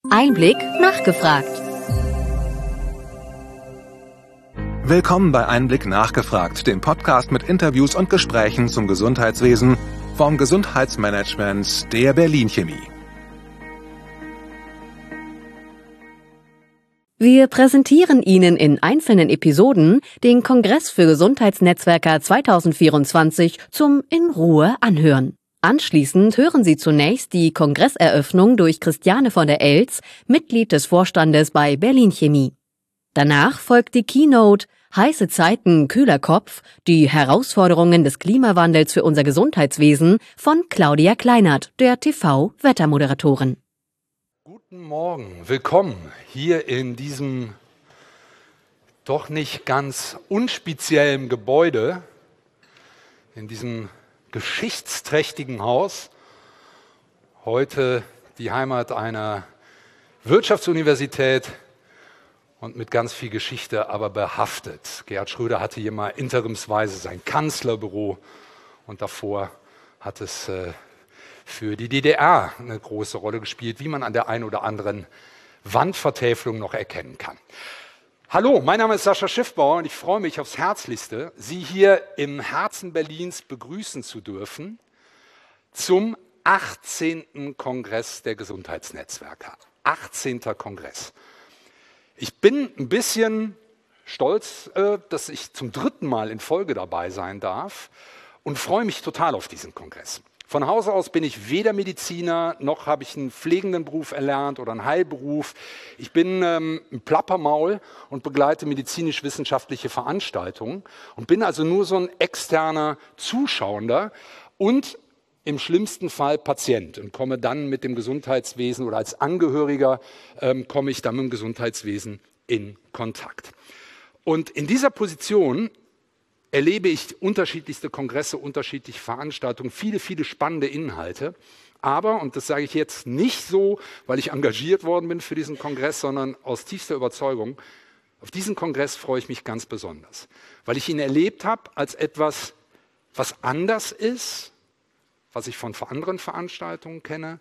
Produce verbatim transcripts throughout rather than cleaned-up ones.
Einblick nachgefragt. Willkommen bei Einblick nachgefragt, dem Podcast mit Interviews und Gesprächen zum Gesundheitswesen vom Gesundheitsmanagement der Berlin Chemie. Wir präsentieren Ihnen in einzelnen Episoden den Kongress für Gesundheitsnetzwerker zwanzig vierundzwanzig zum in Ruhe anhören. Anschließend hören Sie zunächst die Kongresseröffnung durch Christiane von der Elz, Mitglied des Vorstandes bei Berlin Chemie. Danach folgt die Keynote Heiße Zeiten, kühler Kopf, die Herausforderungen des Klimawandels für unser Gesundheitswesen von Claudia Kleinert, der T V-Wettermoderatorin. Guten Morgen, willkommen hier in diesem doch nicht ganz unspeziellen Gebäude, in diesem geschichtsträchtigen Haus. Heute die Heimat einer Wirtschaftsuniversität und mit ganz viel Geschichte, aber behaftet. Gerhard Schröder hatte hier mal interimsweise sein Kanzlerbüro und davor hat es äh, für die D D R eine große Rolle gespielt, wie man an der einen oder anderen Wandvertäfelung noch erkennen kann. Hallo, mein Name ist Sascha Schiffbauer und ich freue mich aufs Herzlichste, Sie hier im Herzen Berlins begrüßen zu dürfen zum achtzehnten Kongress der Gesundheitsnetzwerke. achtzehnter Kongress. Ich bin ein bisschen stolz, dass ich zum dritten Mal in Folge dabei sein darf und freue mich total auf diesen Kongress. Von Hause aus bin ich weder Mediziner, noch habe ich einen pflegenden Beruf erlernt oder einen Heilberuf. Ich bin ähm, ein Plappermaul und begleite medizinisch-wissenschaftliche Veranstaltungen und bin also nur so ein externer Zuschauender und im schlimmsten Fall Patient und komme dann mit dem Gesundheitswesen oder als Angehöriger ähm, komme ich dann mit dem Gesundheitswesen in Kontakt. Und in dieser Position erlebe ich unterschiedlichste Kongresse, unterschiedliche Veranstaltungen, viele, viele spannende Inhalte. Aber, und das sage ich jetzt nicht so, weil ich engagiert worden bin für diesen Kongress, sondern aus tiefster Überzeugung, auf diesen Kongress freue ich mich ganz besonders, weil ich ihn erlebt habe als etwas, was anders ist, was ich von anderen Veranstaltungen kenne,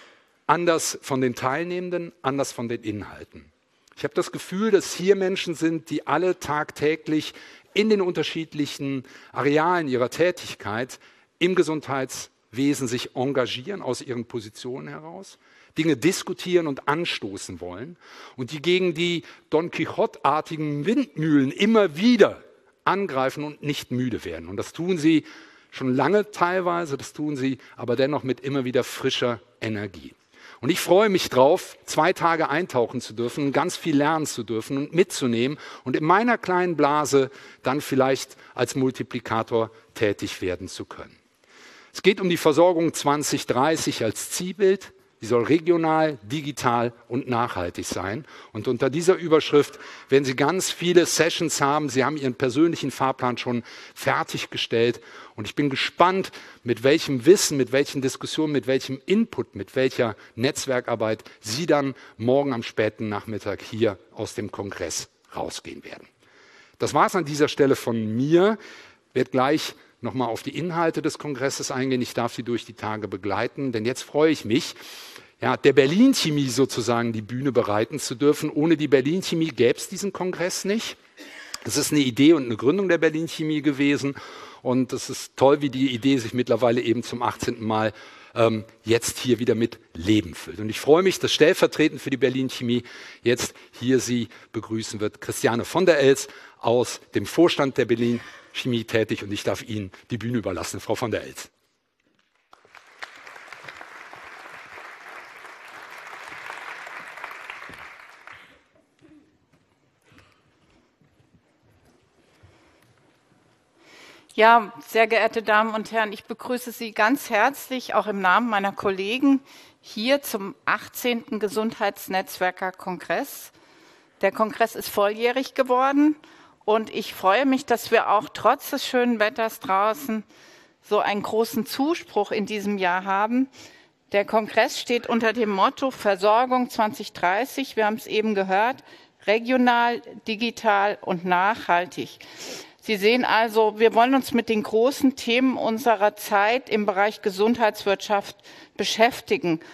anders von den Teilnehmenden, anders von den Inhalten. Ich habe das Gefühl, dass hier Menschen sind, die alle tagtäglich in den unterschiedlichen Arealen ihrer Tätigkeit im Gesundheitswesen sich engagieren, aus ihren Positionen heraus, Dinge diskutieren und anstoßen wollen und die gegen die Don Quixote-artigen Windmühlen immer wieder angreifen und nicht müde werden. Und das tun sie schon lange teilweise, das tun sie aber dennoch mit immer wieder frischer Energie. Und ich freue mich drauf, zwei Tage eintauchen zu dürfen, ganz viel lernen zu dürfen und mitzunehmen und in meiner kleinen Blase dann vielleicht als Multiplikator tätig werden zu können. Es geht um die Versorgung zwanzig dreißig als Zielbild. Die soll regional, digital und nachhaltig sein. Und unter dieser Überschrift werden Sie ganz viele Sessions haben. Sie haben Ihren persönlichen Fahrplan schon fertiggestellt. Und ich bin gespannt, mit welchem Wissen, mit welchen Diskussionen, mit welchem Input, mit welcher Netzwerkarbeit Sie dann morgen am späten Nachmittag hier aus dem Kongress rausgehen werden. Das war es an dieser Stelle von mir. Ich werde gleich nochmal auf die Inhalte des Kongresses eingehen. Ich darf Sie durch die Tage begleiten, denn jetzt freue ich mich, ja, der Berlin Chemie sozusagen die Bühne bereiten zu dürfen. Ohne die Berlin Chemie gäbe es diesen Kongress nicht. Das ist eine Idee und eine Gründung der Berlin Chemie gewesen. Und es ist toll, wie die Idee sich mittlerweile eben zum achtzehnten Mal ähm, jetzt hier wieder mit Leben füllt. Und ich freue mich, dass stellvertretend für die Berlin Chemie jetzt hier Sie begrüßen wird, Christiane von der Elz aus dem Vorstand der Berlin Chemie tätig. Und ich darf Ihnen die Bühne überlassen, Frau von der Elz. Ja, sehr geehrte Damen und Herren, ich begrüße Sie ganz herzlich, auch im Namen meiner Kollegen, hier zum achtzehnten Gesundheitsnetzwerker-Kongress. Der Kongress ist volljährig geworden und ich freue mich, dass wir auch trotz des schönen Wetters draußen so einen großen Zuspruch in diesem Jahr haben. Der Kongress steht unter dem Motto Versorgung zwanzig dreißig, wir haben es eben gehört, regional, digital und nachhaltig. Sie sehen also, wir wollen uns mit den großen Themen unserer Zeit im Bereich Gesundheitswirtschaft beschäftigen.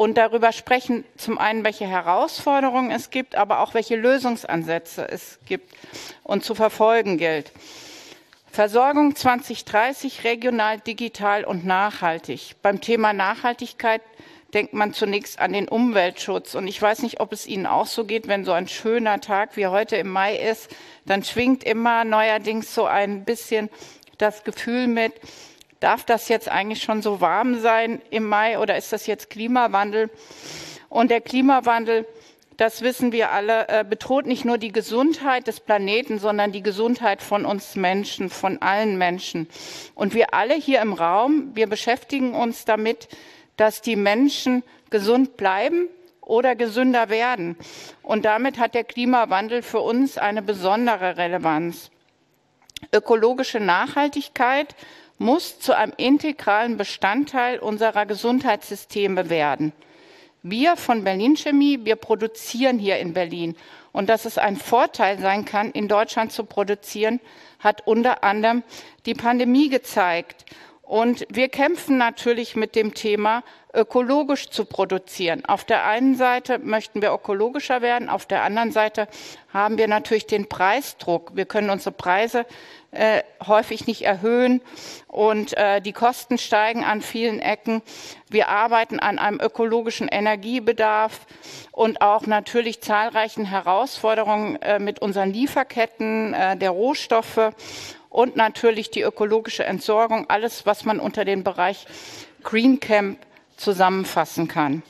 und darüber sprechen, zum einen, welche Herausforderungen es gibt, aber auch welche Lösungsansätze es gibt und zu verfolgen gilt. Versorgung zwanzig dreißig, regional, digital und nachhaltig. Beim Thema Nachhaltigkeit denkt man zunächst an den Umweltschutz. Und ich weiß nicht, ob es Ihnen auch so geht, wenn so ein schöner Tag wie heute im Mai ist, dann schwingt immer neuerdings so ein bisschen das Gefühl mit, darf das jetzt eigentlich schon so warm sein im Mai oder ist das jetzt Klimawandel? Und der Klimawandel, das wissen wir alle, äh, bedroht nicht nur die Gesundheit des Planeten, sondern die Gesundheit von uns Menschen, von allen Menschen. Und wir alle hier im Raum, wir beschäftigen uns damit, dass die Menschen gesund bleiben oder gesünder werden. Und damit hat der Klimawandel für uns eine besondere Relevanz. Ökologische Nachhaltigkeit muss zu einem integralen Bestandteil unserer Gesundheitssysteme werden. Wir von Berlin Chemie, wir produzieren hier in Berlin. Und dass es ein Vorteil sein kann, in Deutschland zu produzieren, hat unter anderem die Pandemie gezeigt. Und wir kämpfen natürlich mit dem Thema, ökologisch zu produzieren. Auf der einen Seite möchten wir ökologischer werden, auf der anderen Seite haben wir natürlich den Preisdruck. Wir können unsere Preise äh, häufig nicht erhöhen und äh, die Kosten steigen an vielen Ecken. Wir arbeiten an einem ökologischen Energiebedarf und auch natürlich zahlreichen Herausforderungen äh, mit unseren Lieferketten äh, der Rohstoffe und natürlich die ökologische Entsorgung, alles, was man unter den Bereich Green Camp zusammenfassen kann.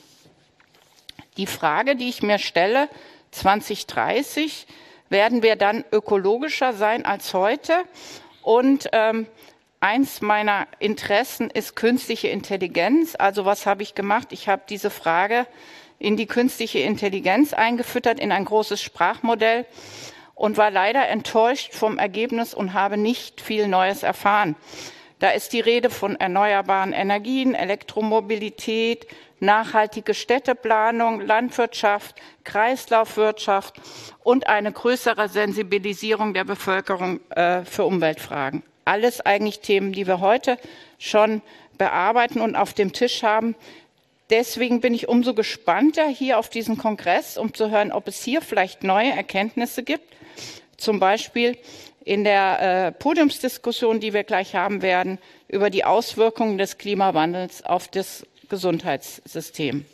Die Frage, die ich mir stelle, zwanzig dreißig, werden wir dann ökologischer sein als heute? Und ähm, eins meiner Interessen ist künstliche Intelligenz. Also was habe ich gemacht? Ich habe diese Frage in die künstliche Intelligenz eingefüttert, in ein großes Sprachmodell und war leider enttäuscht vom Ergebnis und habe nicht viel Neues erfahren. Da ist die Rede von erneuerbaren Energien, Elektromobilität, nachhaltige Städteplanung, Landwirtschaft, Kreislaufwirtschaft und eine größere Sensibilisierung der Bevölkerung äh, für Umweltfragen. Alles eigentlich Themen, die wir heute schon bearbeiten und auf dem Tisch haben. Deswegen bin ich umso gespannter hier auf diesen Kongress, um zu hören, ob es hier vielleicht neue Erkenntnisse gibt. Zum Beispiel in der äh, Podiumsdiskussion, die wir gleich haben werden, über die Auswirkungen des Klimawandels auf das Gesundheitssystem.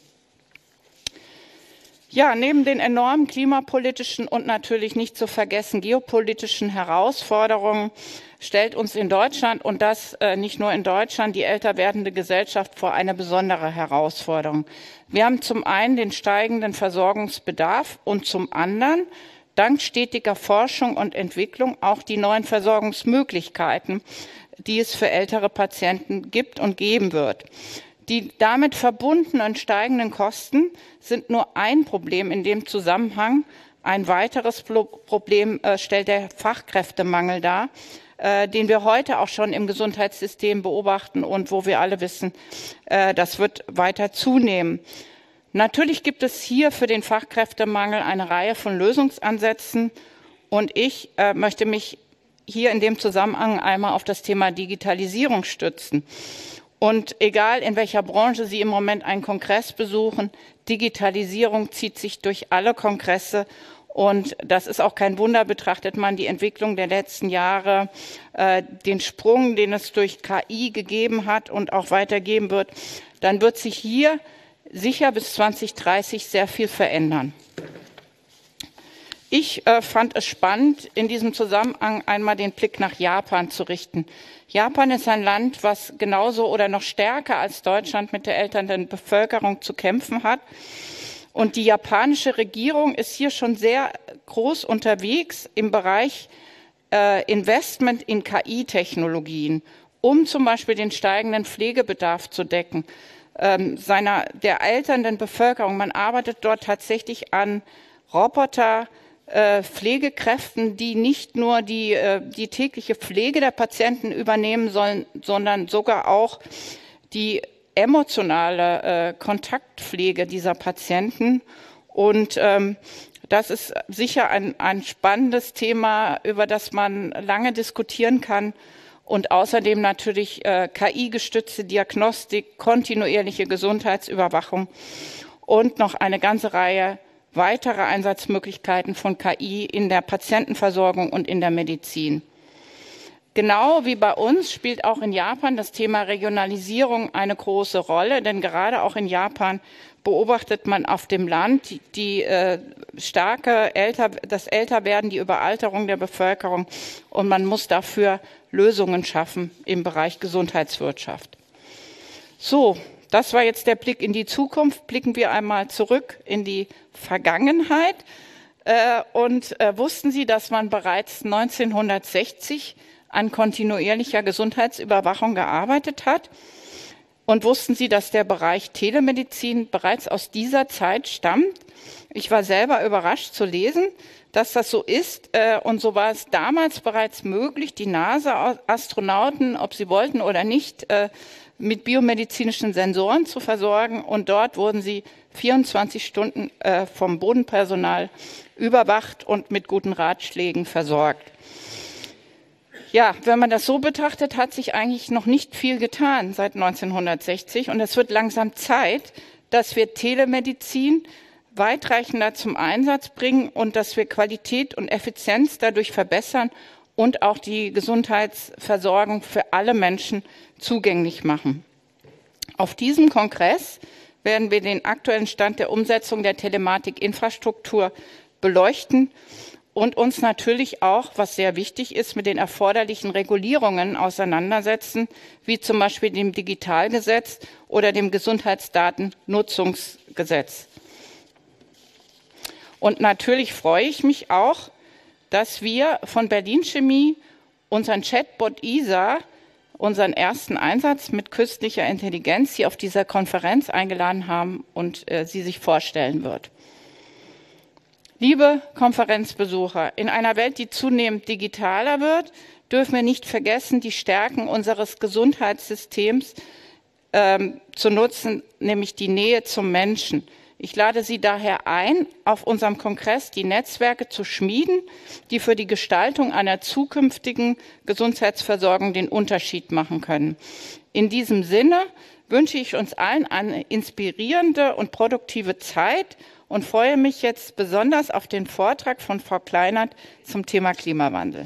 Ja, neben den enormen klimapolitischen und natürlich nicht zu vergessen geopolitischen Herausforderungen stellt uns in Deutschland, und das äh, nicht nur in Deutschland, die älter werdende Gesellschaft vor eine besondere Herausforderung. Wir haben zum einen den steigenden Versorgungsbedarf und zum anderen dank stetiger Forschung und Entwicklung auch die neuen Versorgungsmöglichkeiten, die es für ältere Patienten gibt und geben wird. Die damit verbundenen steigenden Kosten sind nur ein Problem in dem Zusammenhang. Ein weiteres Problem äh, stellt der Fachkräftemangel dar, äh, den wir heute auch schon im Gesundheitssystem beobachten und wo wir alle wissen, äh, das wird weiter zunehmen. Natürlich gibt es hier für den Fachkräftemangel eine Reihe von Lösungsansätzen und ich äh, möchte mich hier in dem Zusammenhang einmal auf das Thema Digitalisierung stützen. Und egal in welcher Branche Sie im Moment einen Kongress besuchen, Digitalisierung zieht sich durch alle Kongresse und das ist auch kein Wunder, betrachtet man die Entwicklung der letzten Jahre, äh, den Sprung, den es durch K I gegeben hat und auch weitergeben wird, dann wird sich hier sicher bis zwanzig dreißig sehr viel verändern. Ich äh, fand es spannend, in diesem Zusammenhang einmal den Blick nach Japan zu richten. Japan ist ein Land, was genauso oder noch stärker als Deutschland mit der älternden Bevölkerung zu kämpfen hat. Und die japanische Regierung ist hier schon sehr groß unterwegs im Bereich äh, Investment in K I-Technologien, um zum Beispiel den steigenden Pflegebedarf zu decken. Ähm, seiner, der alternden Bevölkerung. Man arbeitet dort tatsächlich an Roboter, äh, Pflegekräften, die nicht nur die, äh, die tägliche Pflege der Patienten übernehmen sollen, sondern sogar auch die emotionale äh, Kontaktpflege dieser Patienten. Und ähm, das ist sicher ein, ein spannendes Thema, über das man lange diskutieren kann. und außerdem natürlich äh, K I-gestützte Diagnostik, kontinuierliche Gesundheitsüberwachung und noch eine ganze Reihe weiterer Einsatzmöglichkeiten von K I in der Patientenversorgung und in der Medizin. Genau wie bei uns spielt auch in Japan das Thema Regionalisierung eine große Rolle, denn gerade auch in Japan beobachtet man auf dem Land die, die äh, starke älter, das Älterwerden, die Überalterung der Bevölkerung, und man muss dafür Lösungen schaffen im Bereich Gesundheitswirtschaft. So, das war jetzt der Blick in die Zukunft. Blicken wir einmal zurück in die Vergangenheit. Äh, und äh, wussten Sie, dass man bereits neunzehnhundertsechzig an kontinuierlicher Gesundheitsüberwachung gearbeitet hat? Und wussten Sie, dass der Bereich Telemedizin bereits aus dieser Zeit stammt? Ich war selber überrascht zu lesen, dass das so ist. Und so war es damals bereits möglich, die NASA-Astronauten, ob sie wollten oder nicht, mit biomedizinischen Sensoren zu versorgen. Und dort wurden sie vierundzwanzig Stunden vom Bodenpersonal überwacht und mit guten Ratschlägen versorgt. Ja, wenn man das so betrachtet, hat sich eigentlich noch nicht viel getan seit neunzehnhundertsechzig. Und es wird langsam Zeit, dass wir Telemedizin weitreichender zum Einsatz bringen und dass wir Qualität und Effizienz dadurch verbessern und auch die Gesundheitsversorgung für alle Menschen zugänglich machen. Auf diesem Kongress werden wir den aktuellen Stand der Umsetzung der Telematikinfrastruktur beleuchten und uns natürlich auch, was sehr wichtig ist, mit den erforderlichen Regulierungen auseinandersetzen, wie zum Beispiel dem Digitalgesetz oder dem Gesundheitsdatennutzungsgesetz. Und natürlich freue ich mich auch, dass wir von Berlin Chemie unseren Chatbot I S A, unseren ersten Einsatz mit künstlicher Intelligenz, hier auf dieser Konferenz eingeladen haben und äh, sie sich vorstellen wird. Liebe Konferenzbesucher, in einer Welt, die zunehmend digitaler wird, dürfen wir nicht vergessen, die Stärken unseres Gesundheitssystems ähm, zu nutzen, nämlich die Nähe zum Menschen. Ich lade Sie daher ein, auf unserem Kongress die Netzwerke zu schmieden, die für die Gestaltung einer zukünftigen Gesundheitsversorgung den Unterschied machen können. In diesem Sinne wünsche ich uns allen eine inspirierende und produktive Zeit und freue mich jetzt besonders auf den Vortrag von Frau Kleinert zum Thema Klimawandel.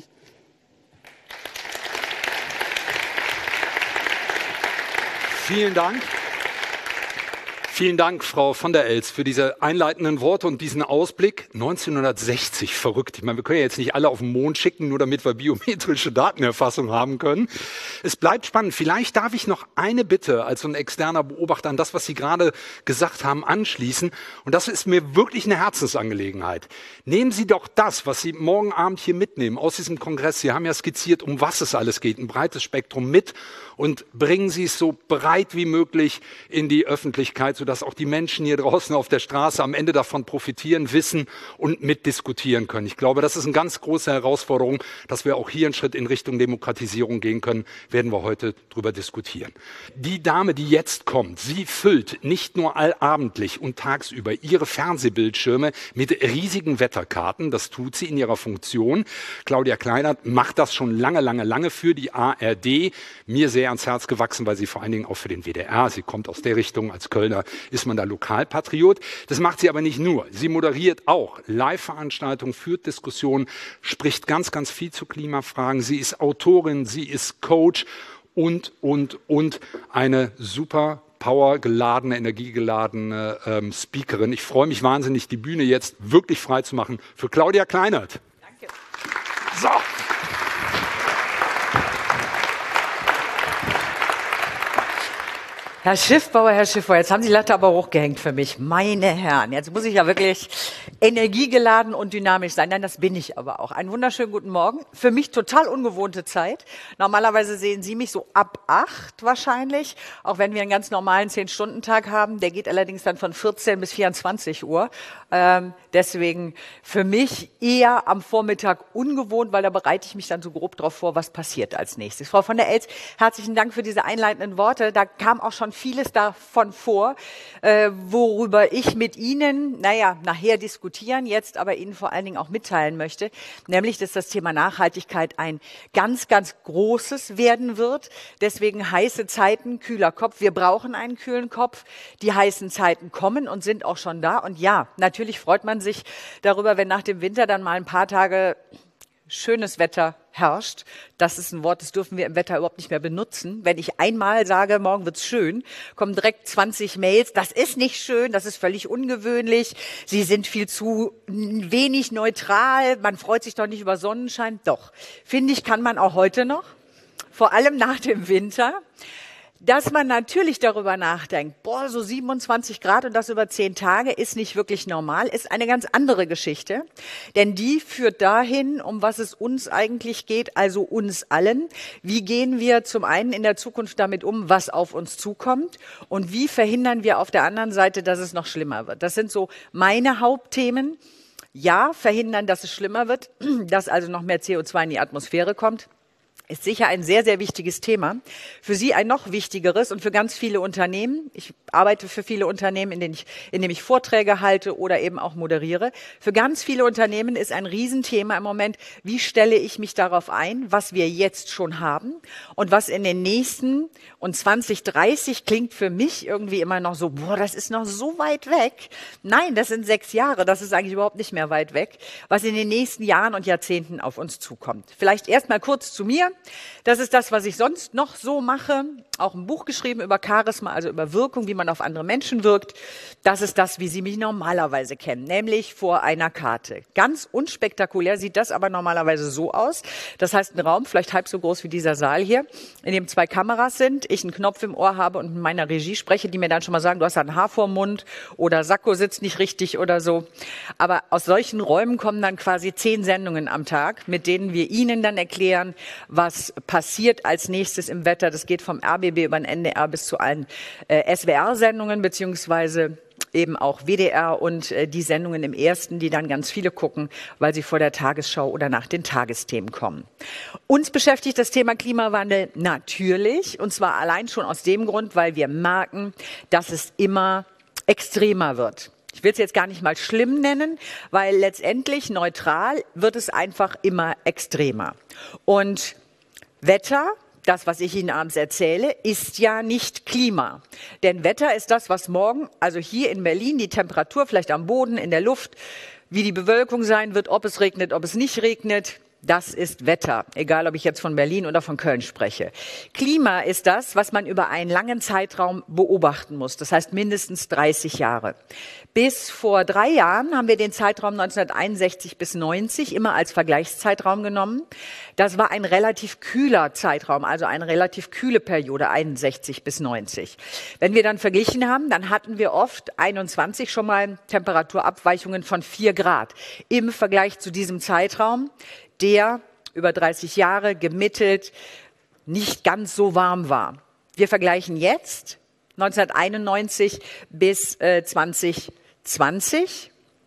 Vielen Dank. Vielen Dank, Frau von der Elst, für diese einleitenden Worte und diesen Ausblick. neunzehnhundertsechzig, verrückt. Ich meine, wir können ja jetzt nicht alle auf den Mond schicken, nur damit wir biometrische Datenerfassung haben können. Es bleibt spannend. Vielleicht darf ich noch eine Bitte als so ein externer Beobachter an das, was Sie gerade gesagt haben, anschließen. Und das ist mir wirklich eine Herzensangelegenheit. Nehmen Sie doch das, was Sie morgen Abend hier mitnehmen aus diesem Kongress. Sie haben ja skizziert, um was es alles geht, ein breites Spektrum mit, und bringen Sie es so breit wie möglich in die Öffentlichkeit, sodass auch die Menschen hier draußen auf der Straße am Ende davon profitieren, wissen und mitdiskutieren können. Ich glaube, das ist eine ganz große Herausforderung, dass wir auch hier einen Schritt in Richtung Demokratisierung gehen können, werden wir heute drüber diskutieren. Die Dame, die jetzt kommt, sie füllt nicht nur allabendlich und tagsüber ihre Fernsehbildschirme mit riesigen Wetterkarten, das tut sie in ihrer Funktion. Claudia Kleinert macht das schon lange, lange, lange für die A R D, mir sehr ans Herz gewachsen, weil sie vor allen Dingen auch für den W D R, sie kommt aus der Richtung, als Kölner ist man da Lokalpatriot. Das macht sie aber nicht nur. Sie moderiert auch Live-Veranstaltungen, führt Diskussionen, spricht ganz, ganz viel zu Klimafragen. Sie ist Autorin, sie ist Coach und, und, und eine super powergeladene, energiegeladene ähm, Speakerin. Ich freue mich wahnsinnig, die Bühne jetzt wirklich frei zu machen für Claudia Kleinert. Danke. So. Herr Schiffbauer, Herr Schiffbauer, jetzt haben Sie die Latte aber hochgehängt für mich. Meine Herren, jetzt muss ich ja wirklich energiegeladen und dynamisch sein. Nein, das bin ich aber auch. Einen wunderschönen guten Morgen. Für mich total ungewohnte Zeit. Normalerweise sehen Sie mich so ab acht wahrscheinlich, auch wenn wir einen ganz normalen zehn-Stunden-Tag haben. Der geht allerdings dann von vierzehn bis vierundzwanzig Uhr. Ähm, deswegen für mich eher am Vormittag ungewohnt, weil da bereite ich mich dann so grob drauf vor, was passiert als nächstes. Frau von der Elst, herzlichen Dank für diese einleitenden Worte. Da kam auch schon schon vieles davon vor, äh, worüber ich mit Ihnen, naja, nachher diskutieren, jetzt aber Ihnen vor allen Dingen auch mitteilen möchte, nämlich, dass das Thema Nachhaltigkeit ein ganz, ganz großes werden wird. Deswegen heiße Zeiten, kühler Kopf. Wir brauchen einen kühlen Kopf. Die heißen Zeiten kommen und sind auch schon da. Und ja, natürlich freut man sich darüber, wenn nach dem Winter dann mal ein paar Tage schönes Wetter herrscht. Das ist ein Wort, das dürfen wir im Wetter überhaupt nicht mehr benutzen. Wenn ich einmal sage, morgen wird's schön, kommen direkt zwanzig Mails. Das ist nicht schön, das ist völlig ungewöhnlich. Sie sind viel zu wenig neutral. Man freut sich doch nicht über Sonnenschein. Doch, finde ich, kann man auch heute noch, vor allem nach dem Winter. Dass man natürlich darüber nachdenkt, boah, so siebenundzwanzig Grad und das über zehn Tage ist nicht wirklich normal, ist eine ganz andere Geschichte. Denn die führt dahin, um was es uns eigentlich geht, also uns allen. Wie gehen wir zum einen in der Zukunft damit um, was auf uns zukommt? Und wie verhindern wir auf der anderen Seite, dass es noch schlimmer wird? Das sind so meine Hauptthemen. Ja, verhindern, dass es schlimmer wird, dass also noch mehr C O zwei in die Atmosphäre kommt. Ist sicher ein sehr, sehr wichtiges Thema. Für Sie ein noch wichtigeres und für ganz viele Unternehmen. Ich arbeite für viele Unternehmen, in denen ich, in denen ich Vorträge halte oder eben auch moderiere. Für ganz viele Unternehmen ist ein Riesenthema im Moment, wie stelle ich mich darauf ein, was wir jetzt schon haben und was in den nächsten, und zwanzig dreißig klingt für mich irgendwie immer noch so, boah, das ist noch so weit weg. Nein, das sind sechs Jahre, das ist eigentlich überhaupt nicht mehr weit weg, was in den nächsten Jahren und Jahrzehnten auf uns zukommt. Vielleicht erst mal kurz zu mir. Das ist das, was ich sonst noch so mache. Auch ein Buch geschrieben über Charisma, also über Wirkung, wie man auf andere Menschen wirkt. Das ist das, wie Sie mich normalerweise kennen, nämlich vor einer Karte. Ganz unspektakulär sieht das aber normalerweise so aus. Das heißt, ein Raum, vielleicht halb so groß wie dieser Saal hier, in dem zwei Kameras sind, ich einen Knopf im Ohr habe und mit meiner Regie spreche, die mir dann schon mal sagen, du hast ein Haar vorm Mund oder Sakko sitzt nicht richtig oder so. Aber aus solchen Räumen kommen dann quasi zehn Sendungen am Tag, mit denen wir Ihnen dann erklären, was passiert als nächstes im Wetter. Das geht vom R B B über den N D R bis zu allen äh, S W R-Sendungen, beziehungsweise eben auch W D R und äh, die Sendungen im Ersten, die dann ganz viele gucken, weil sie vor der Tagesschau oder nach den Tagesthemen kommen. Uns beschäftigt das Thema Klimawandel natürlich, und zwar allein schon aus dem Grund, weil wir merken, dass es immer extremer wird. Ich will es jetzt gar nicht mal schlimm nennen, weil letztendlich neutral wird es einfach immer extremer. Und Wetter, das, was ich Ihnen abends erzähle, ist ja nicht Klima. Denn Wetter ist das, was morgen, also hier in Berlin, die Temperatur vielleicht am Boden, in der Luft, wie die Bewölkung sein wird, ob es regnet, ob es nicht regnet. Das ist Wetter, egal ob ich jetzt von Berlin oder von Köln spreche. Klima ist das, was man über einen langen Zeitraum beobachten muss, das heißt mindestens dreißig Jahre. Bis vor drei Jahren haben wir den Zeitraum neunzehnhunderteinundsechzig bis neunzig immer als Vergleichszeitraum genommen. Das war ein relativ kühler Zeitraum, also eine relativ kühle Periode, einundsechzig bis neunzig. Wenn wir dann verglichen haben, dann hatten wir oft einundzwanzig schon mal Temperaturabweichungen von vier Grad im Vergleich zu diesem Zeitraum, der über dreißig Jahre gemittelt nicht ganz so warm war. Wir vergleichen jetzt neunzehnhunderteinundneunzig bis äh, zwanzig zwanzig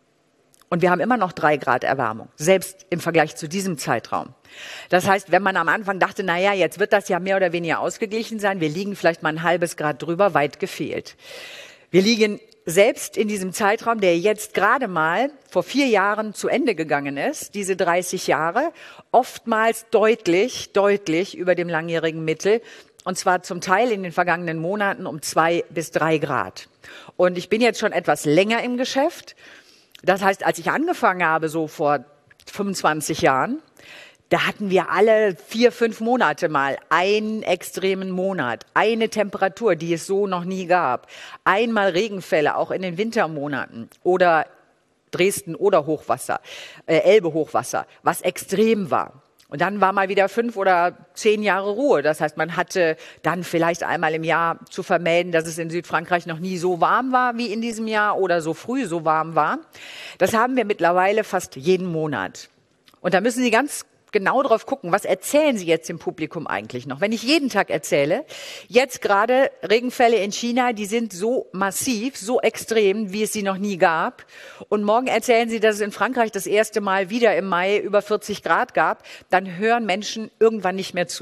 und wir haben immer noch drei Grad Erwärmung, selbst im Vergleich zu diesem Zeitraum. Das heißt, wenn man am Anfang dachte, na ja, jetzt wird das ja mehr oder weniger ausgeglichen sein, wir liegen vielleicht mal ein halbes Grad drüber, weit gefehlt. Wir liegen selbst in diesem Zeitraum, der jetzt gerade mal vor vier Jahren zu Ende gegangen ist, diese dreißig Jahre, oftmals deutlich, deutlich über dem langjährigen Mittel. Und zwar zum Teil in den vergangenen Monaten um zwei bis drei Grad. Und ich bin jetzt schon etwas länger im Geschäft. Das heißt, als ich angefangen habe, so vor fünfundzwanzig Jahren, da hatten wir alle vier, fünf Monate mal einen extremen Monat, eine Temperatur, die es so noch nie gab. Einmal Regenfälle, auch in den Wintermonaten oder Dresden oder Hochwasser, äh, Elbe Hochwasser, was extrem war. Und dann war mal wieder fünf oder zehn Jahre Ruhe. Das heißt, man hatte dann vielleicht einmal im Jahr zu vermelden, dass es in Südfrankreich noch nie so warm war wie in diesem Jahr oder so früh so warm war. Das haben wir mittlerweile fast jeden Monat. Und da müssen Sie ganz genau drauf gucken, was erzählen Sie jetzt dem Publikum eigentlich noch? Wenn ich jeden Tag erzähle, jetzt gerade Regenfälle in China, die sind so massiv, so extrem, wie es sie noch nie gab. Und morgen erzählen Sie, dass es in Frankreich das erste Mal wieder im Mai über vierzig Grad gab, dann hören Menschen irgendwann nicht mehr zu.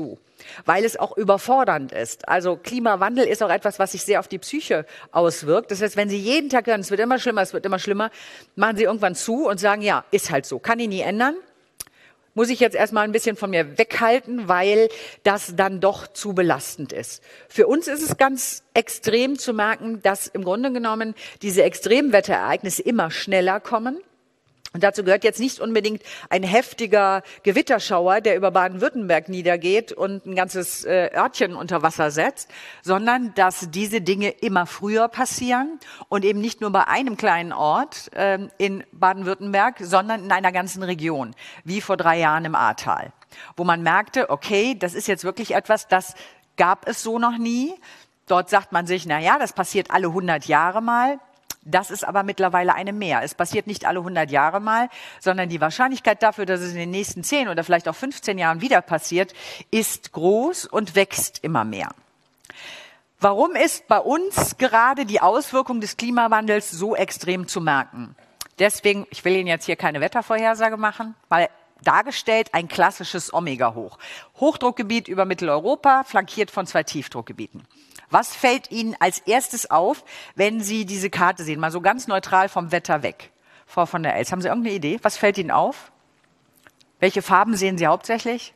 weil es auch überfordernd ist. Also Klimawandel ist auch etwas, was sich sehr auf die Psyche auswirkt. Das heißt, wenn Sie jeden Tag hören, es wird immer schlimmer, es wird immer schlimmer, machen Sie irgendwann zu und sagen, ja, ist halt so, kann ich nie ändern. Muss ich jetzt erstmal ein bisschen von mir weghalten, weil das dann doch zu belastend ist. Für uns ist es ganz extrem zu merken, dass im Grunde genommen diese Extremwetterereignisse immer schneller kommen. Und dazu gehört jetzt nicht unbedingt ein heftiger Gewitterschauer, der über Baden-Württemberg niedergeht und ein ganzes äh, Örtchen unter Wasser setzt, sondern dass diese Dinge immer früher passieren und eben nicht nur bei einem kleinen Ort äh, in Baden-Württemberg, sondern in einer ganzen Region, wie vor drei Jahren im Ahrtal, wo man merkte, okay, das ist jetzt wirklich etwas, das gab es so noch nie. Dort sagt man sich, na ja, das passiert alle hundert Jahre mal. Das ist aber mittlerweile eine Mehr. Es passiert nicht alle hundert Jahre mal, sondern die Wahrscheinlichkeit dafür, dass es in den nächsten zehn oder vielleicht auch fünfzehn Jahren wieder passiert, ist groß und wächst immer mehr. Warum ist bei uns gerade die Auswirkung des Klimawandels so extrem zu merken? Deswegen, ich will Ihnen jetzt hier keine Wettervorhersage machen, weil dargestellt ein klassisches Omega-Hoch. Hochdruckgebiet über Mitteleuropa, flankiert von zwei Tiefdruckgebieten. Was fällt Ihnen als erstes auf, wenn Sie diese Karte sehen? Mal so ganz neutral vom Wetter weg. Frau von der Els, haben Sie irgendeine Idee? Was fällt Ihnen auf? Welche Farben sehen Sie hauptsächlich?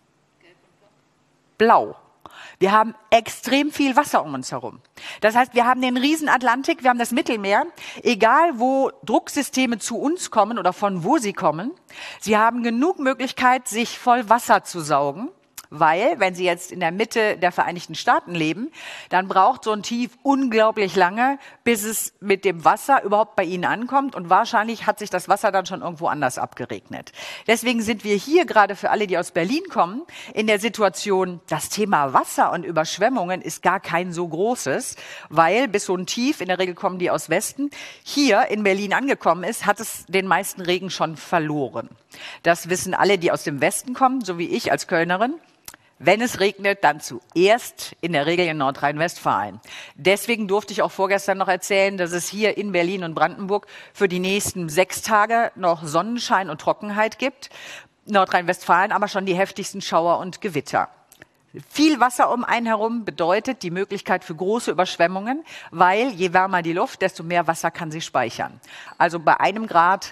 Blau. Wir haben extrem viel Wasser um uns herum. Das heißt, wir haben den riesen Atlantik, wir haben das Mittelmeer. Egal, wo Drucksysteme zu uns kommen oder von wo sie kommen, sie haben genug Möglichkeit, sich voll Wasser zu saugen. Weil, wenn Sie jetzt in der Mitte der Vereinigten Staaten leben, dann braucht so ein Tief unglaublich lange, bis es mit dem Wasser überhaupt bei Ihnen ankommt. Und wahrscheinlich hat sich das Wasser dann schon irgendwo anders abgeregnet. Deswegen sind wir hier gerade für alle, die aus Berlin kommen, in der Situation, das Thema Wasser und Überschwemmungen ist gar kein so großes, weil bis so ein Tief, in der Regel kommen die aus Westen, hier in Berlin angekommen ist, hat es den meisten Regen schon verloren. Das wissen alle, die aus dem Westen kommen, so wie ich als Kölnerin. Wenn es regnet, dann zuerst in der Regel in Nordrhein-Westfalen. Deswegen durfte ich auch vorgestern noch erzählen, dass es hier in Berlin und Brandenburg für die nächsten sechs Tage noch Sonnenschein und Trockenheit gibt. Nordrhein-Westfalen aber schon die heftigsten Schauer und Gewitter. Viel Wasser um einen herum bedeutet die Möglichkeit für große Überschwemmungen, weil je wärmer die Luft, desto mehr Wasser kann sie speichern. Also bei einem Grad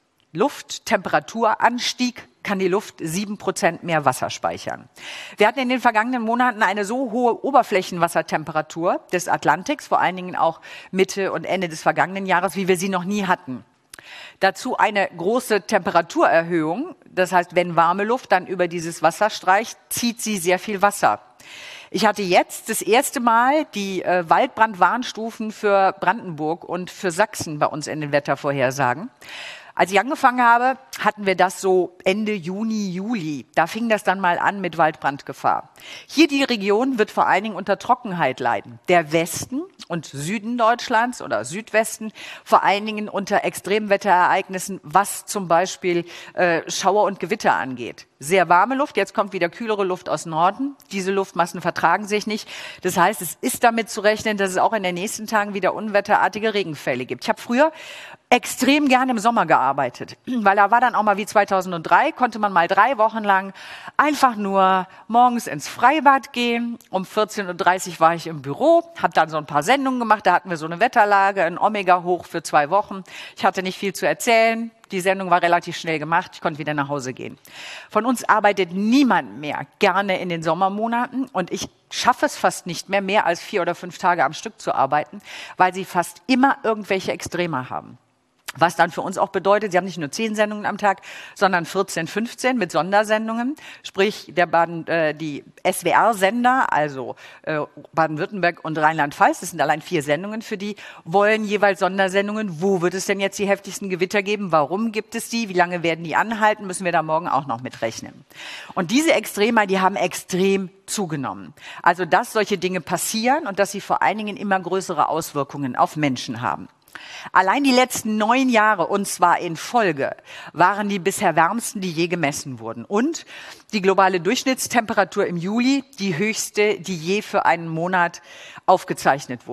Lufttemperaturanstieg kann die Luft sieben Prozent mehr Wasser speichern. Wir hatten in den vergangenen Monaten eine so hohe Oberflächenwassertemperatur des Atlantiks, vor allen Dingen auch Mitte und Ende des vergangenen Jahres, wie wir sie noch nie hatten. Dazu eine große Temperaturerhöhung. Das heißt, wenn warme Luft dann über dieses Wasser streicht, zieht sie sehr viel Wasser. Ich hatte jetzt das erste Mal die äh, Waldbrandwarnstufen für Brandenburg und für Sachsen bei uns in den Wettervorhersagen. Als ich angefangen habe, hatten wir das so Ende Juni, Juli. Da fing das dann mal an mit Waldbrandgefahr. Hier die Region wird vor allen Dingen unter Trockenheit leiden. Der Westen und Süden Deutschlands oder Südwesten vor allen Dingen unter Extremwetterereignissen, was zum Beispiel äh, Schauer und Gewitter angeht. Sehr warme Luft, jetzt kommt wieder kühlere Luft aus Norden. Diese Luftmassen vertragen sich nicht. Das heißt, es ist damit zu rechnen, dass es auch in den nächsten Tagen wieder unwetterartige Regenfälle gibt. Ich habe früher extrem gerne im Sommer gearbeitet, weil da war dann auch mal wie zweitausenddrei, konnte man mal drei Wochen lang einfach nur morgens ins Freibad gehen. Um vierzehn Uhr dreißig war ich im Büro, habe dann so ein paar Sendungen gemacht, da hatten wir so eine Wetterlage, ein Omega-Hoch für zwei Wochen. Ich hatte nicht viel zu erzählen. Die Sendung war relativ schnell gemacht, ich konnte wieder nach Hause gehen. Von uns arbeitet niemand mehr gerne in den Sommermonaten und ich schaffe es fast nicht mehr, mehr als vier oder fünf Tage am Stück zu arbeiten, weil sie fast immer irgendwelche Extreme haben. Was dann für uns auch bedeutet, sie haben nicht nur zehn Sendungen am Tag, sondern vierzehn, fünfzehn mit Sondersendungen. Sprich, der Baden, äh, die S W R-Sender, also äh, Baden-Württemberg und Rheinland-Pfalz, das sind allein vier Sendungen für die, wollen jeweils Sondersendungen. Wo wird es denn jetzt die heftigsten Gewitter geben? Warum gibt es die? Wie lange werden die anhalten? Müssen wir da morgen auch noch mitrechnen. Und diese Extrema, die haben extrem zugenommen. Also, dass solche Dinge passieren und dass sie vor allen Dingen immer größere Auswirkungen auf Menschen haben. Allein die letzten neun Jahre, und zwar in Folge, waren die bisher wärmsten, die je gemessen wurden. Und die globale Durchschnittstemperatur im Juli, die höchste, die je für einen Monat aufgezeichnet wurde.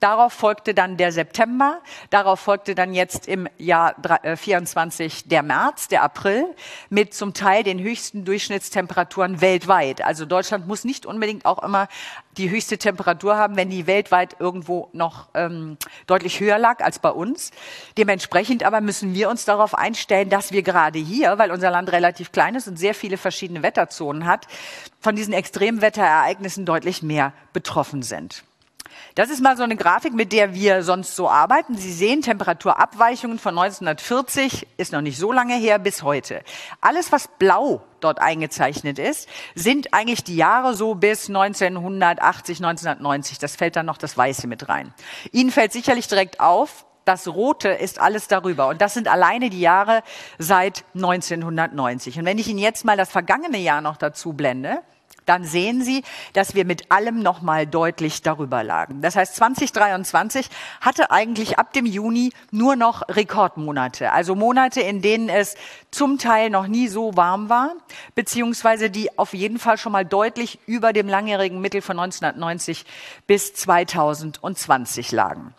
Darauf folgte dann der September, darauf folgte dann jetzt im Jahr vierundzwanzig der März, der April, mit zum Teil den höchsten Durchschnittstemperaturen weltweit. Also Deutschland muss nicht unbedingt auch immer die höchste Temperatur haben, wenn die weltweit irgendwo noch ähm, deutlich höher lag als bei uns. Dementsprechend aber müssen wir uns darauf einstellen, dass wir gerade hier, weil unser Land relativ klein ist und sehr viele verschiedene Wetterzonen hat, von diesen Extremwetterereignissen deutlich mehr betroffen sind. Das ist mal so eine Grafik, mit der wir sonst so arbeiten. Sie sehen Temperaturabweichungen von neunzehnhundertvierzig, ist noch nicht so lange her, bis heute. Alles, was blau dort eingezeichnet ist, sind eigentlich die Jahre so bis neunzehnhundertachtzig, neunzehnhundertneunzig. Das fällt dann noch das Weiße mit rein. Ihnen fällt sicherlich direkt auf, das Rote ist alles darüber. Und das sind alleine die Jahre seit neunzehnhundertneunzig. Und wenn ich Ihnen jetzt mal das vergangene Jahr noch dazu blende, dann sehen Sie, dass wir mit allem noch mal deutlich darüber lagen. Das heißt, zwanzig dreiundzwanzig hatte eigentlich ab dem Juni nur noch Rekordmonate, also Monate, in denen es zum Teil noch nie so warm war, beziehungsweise die auf jeden Fall schon mal deutlich über dem langjährigen Mittel von neunzehnhundertneunzig bis zweitausendzwanzig lagen.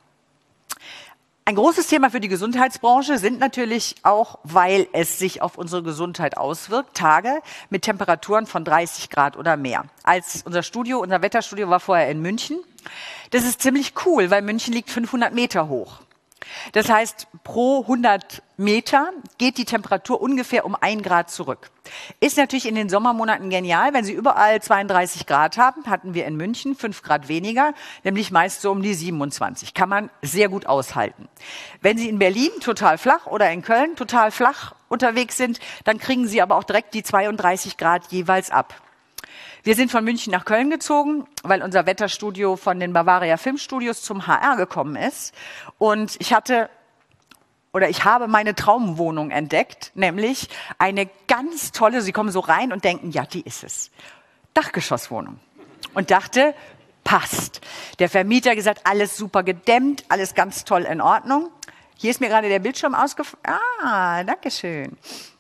Ein großes Thema für die Gesundheitsbranche sind natürlich auch, weil es sich auf unsere Gesundheit auswirkt, Tage mit Temperaturen von dreißig Grad oder mehr. Als unser Studio, unser Wetterstudio war vorher in München. Das ist ziemlich cool, weil München liegt fünfhundert Meter hoch. Das heißt, pro hundert Meter geht die Temperatur ungefähr um ein Grad zurück. Ist natürlich in den Sommermonaten genial, wenn Sie überall zweiunddreißig Grad haben, hatten wir in München fünf Grad weniger, nämlich meist so um die siebenundzwanzig. Kann man sehr gut aushalten. Wenn Sie in Berlin total flach oder in Köln total flach unterwegs sind, dann kriegen Sie aber auch direkt die zweiunddreißig Grad jeweils ab. Wir sind von München nach Köln gezogen, weil unser Wetterstudio von den Bavaria Filmstudios zum H R gekommen ist. Und ich hatte, oder ich habe meine Traumwohnung entdeckt, nämlich eine ganz tolle, Sie kommen so rein und denken, ja, die ist es. Dachgeschosswohnung. Und dachte, passt. Der Vermieter hat gesagt, alles super gedämmt, alles ganz toll in Ordnung. Hier ist mir gerade der Bildschirm ausgefallen. Ah, danke schön.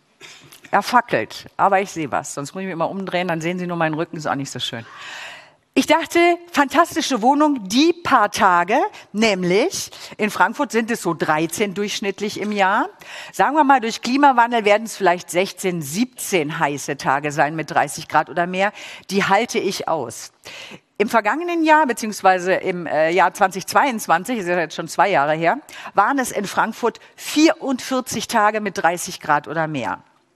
Er fackelt, aber ich sehe was. Sonst muss ich mich immer umdrehen, dann sehen Sie nur meinen Rücken, ist auch nicht so schön. Ich dachte, fantastische Wohnung, die paar Tage, nämlich in Frankfurt sind es so dreizehn durchschnittlich im Jahr. Sagen wir mal, durch Klimawandel werden es vielleicht sechzehn, siebzehn heiße Tage sein mit dreißig Grad oder mehr. Die halte ich aus. Im vergangenen Jahr, beziehungsweise im äh, Jahr zweitausendzweiundzwanzig, ist ja jetzt schon zwei Jahre her, waren es in Frankfurt vierundvierzig Tage mit dreißig Grad oder mehr.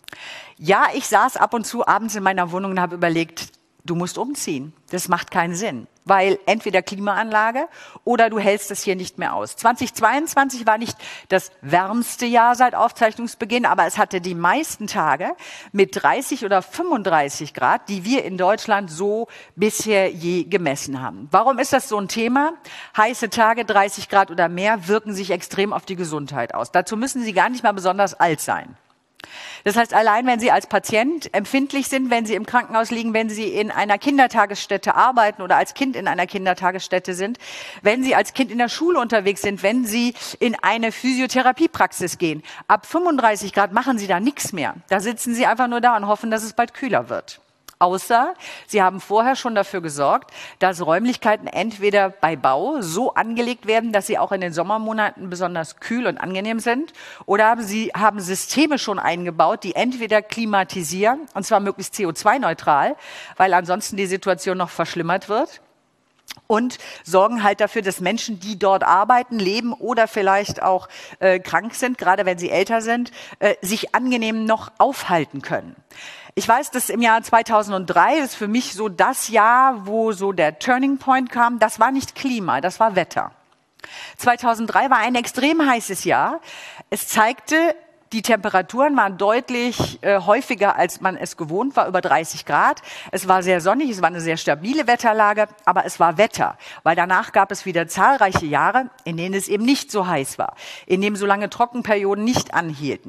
Ja, ich saß ab und zu abends in meiner Wohnung und habe überlegt, du musst umziehen. Das macht keinen Sinn, weil entweder Klimaanlage oder du hältst es hier nicht mehr aus. zweitausendzweiundzwanzig war nicht das wärmste Jahr seit Aufzeichnungsbeginn, aber es hatte die meisten Tage mit dreißig oder fünfunddreißig Grad, die wir in Deutschland so bisher je gemessen haben. Warum ist das so ein Thema? Heiße Tage, dreißig Grad oder mehr, wirken sich extrem auf die Gesundheit aus. Dazu müssen sie gar nicht mal besonders alt sein. Das heißt, allein wenn Sie als Patient empfindlich sind, wenn Sie im Krankenhaus liegen, wenn Sie in einer Kindertagesstätte arbeiten oder als Kind in einer Kindertagesstätte sind, wenn Sie als Kind in der Schule unterwegs sind, wenn Sie in eine Physiotherapiepraxis gehen, ab fünfunddreißig Grad machen Sie da nichts mehr. Da sitzen Sie einfach nur da und hoffen, dass es bald kühler wird. Außer Sie haben vorher schon dafür gesorgt, dass Räumlichkeiten entweder bei Bau so angelegt werden, dass sie auch in den Sommermonaten besonders kühl und angenehm sind, oder haben Sie haben Systeme schon eingebaut, die entweder klimatisieren, und zwar möglichst C O zwei neutral, weil ansonsten die Situation noch verschlimmert wird, und sorgen halt dafür, dass Menschen, die dort arbeiten, leben oder vielleicht auch äh, krank sind, gerade wenn sie älter sind, äh, sich angenehm noch aufhalten können. Ich weiß, dass im Jahr zweitausenddrei, das ist für mich so das Jahr, wo so der Turning Point kam, das war nicht Klima, das war Wetter. zweitausenddrei war ein extrem heißes Jahr. Es zeigte, die Temperaturen waren deutlich äh, häufiger, als man es gewohnt war, über dreißig Grad. Es war sehr sonnig, es war eine sehr stabile Wetterlage, aber es war Wetter, weil danach gab es wieder zahlreiche Jahre, in denen es eben nicht so heiß war, in denen so lange Trockenperioden nicht anhielten.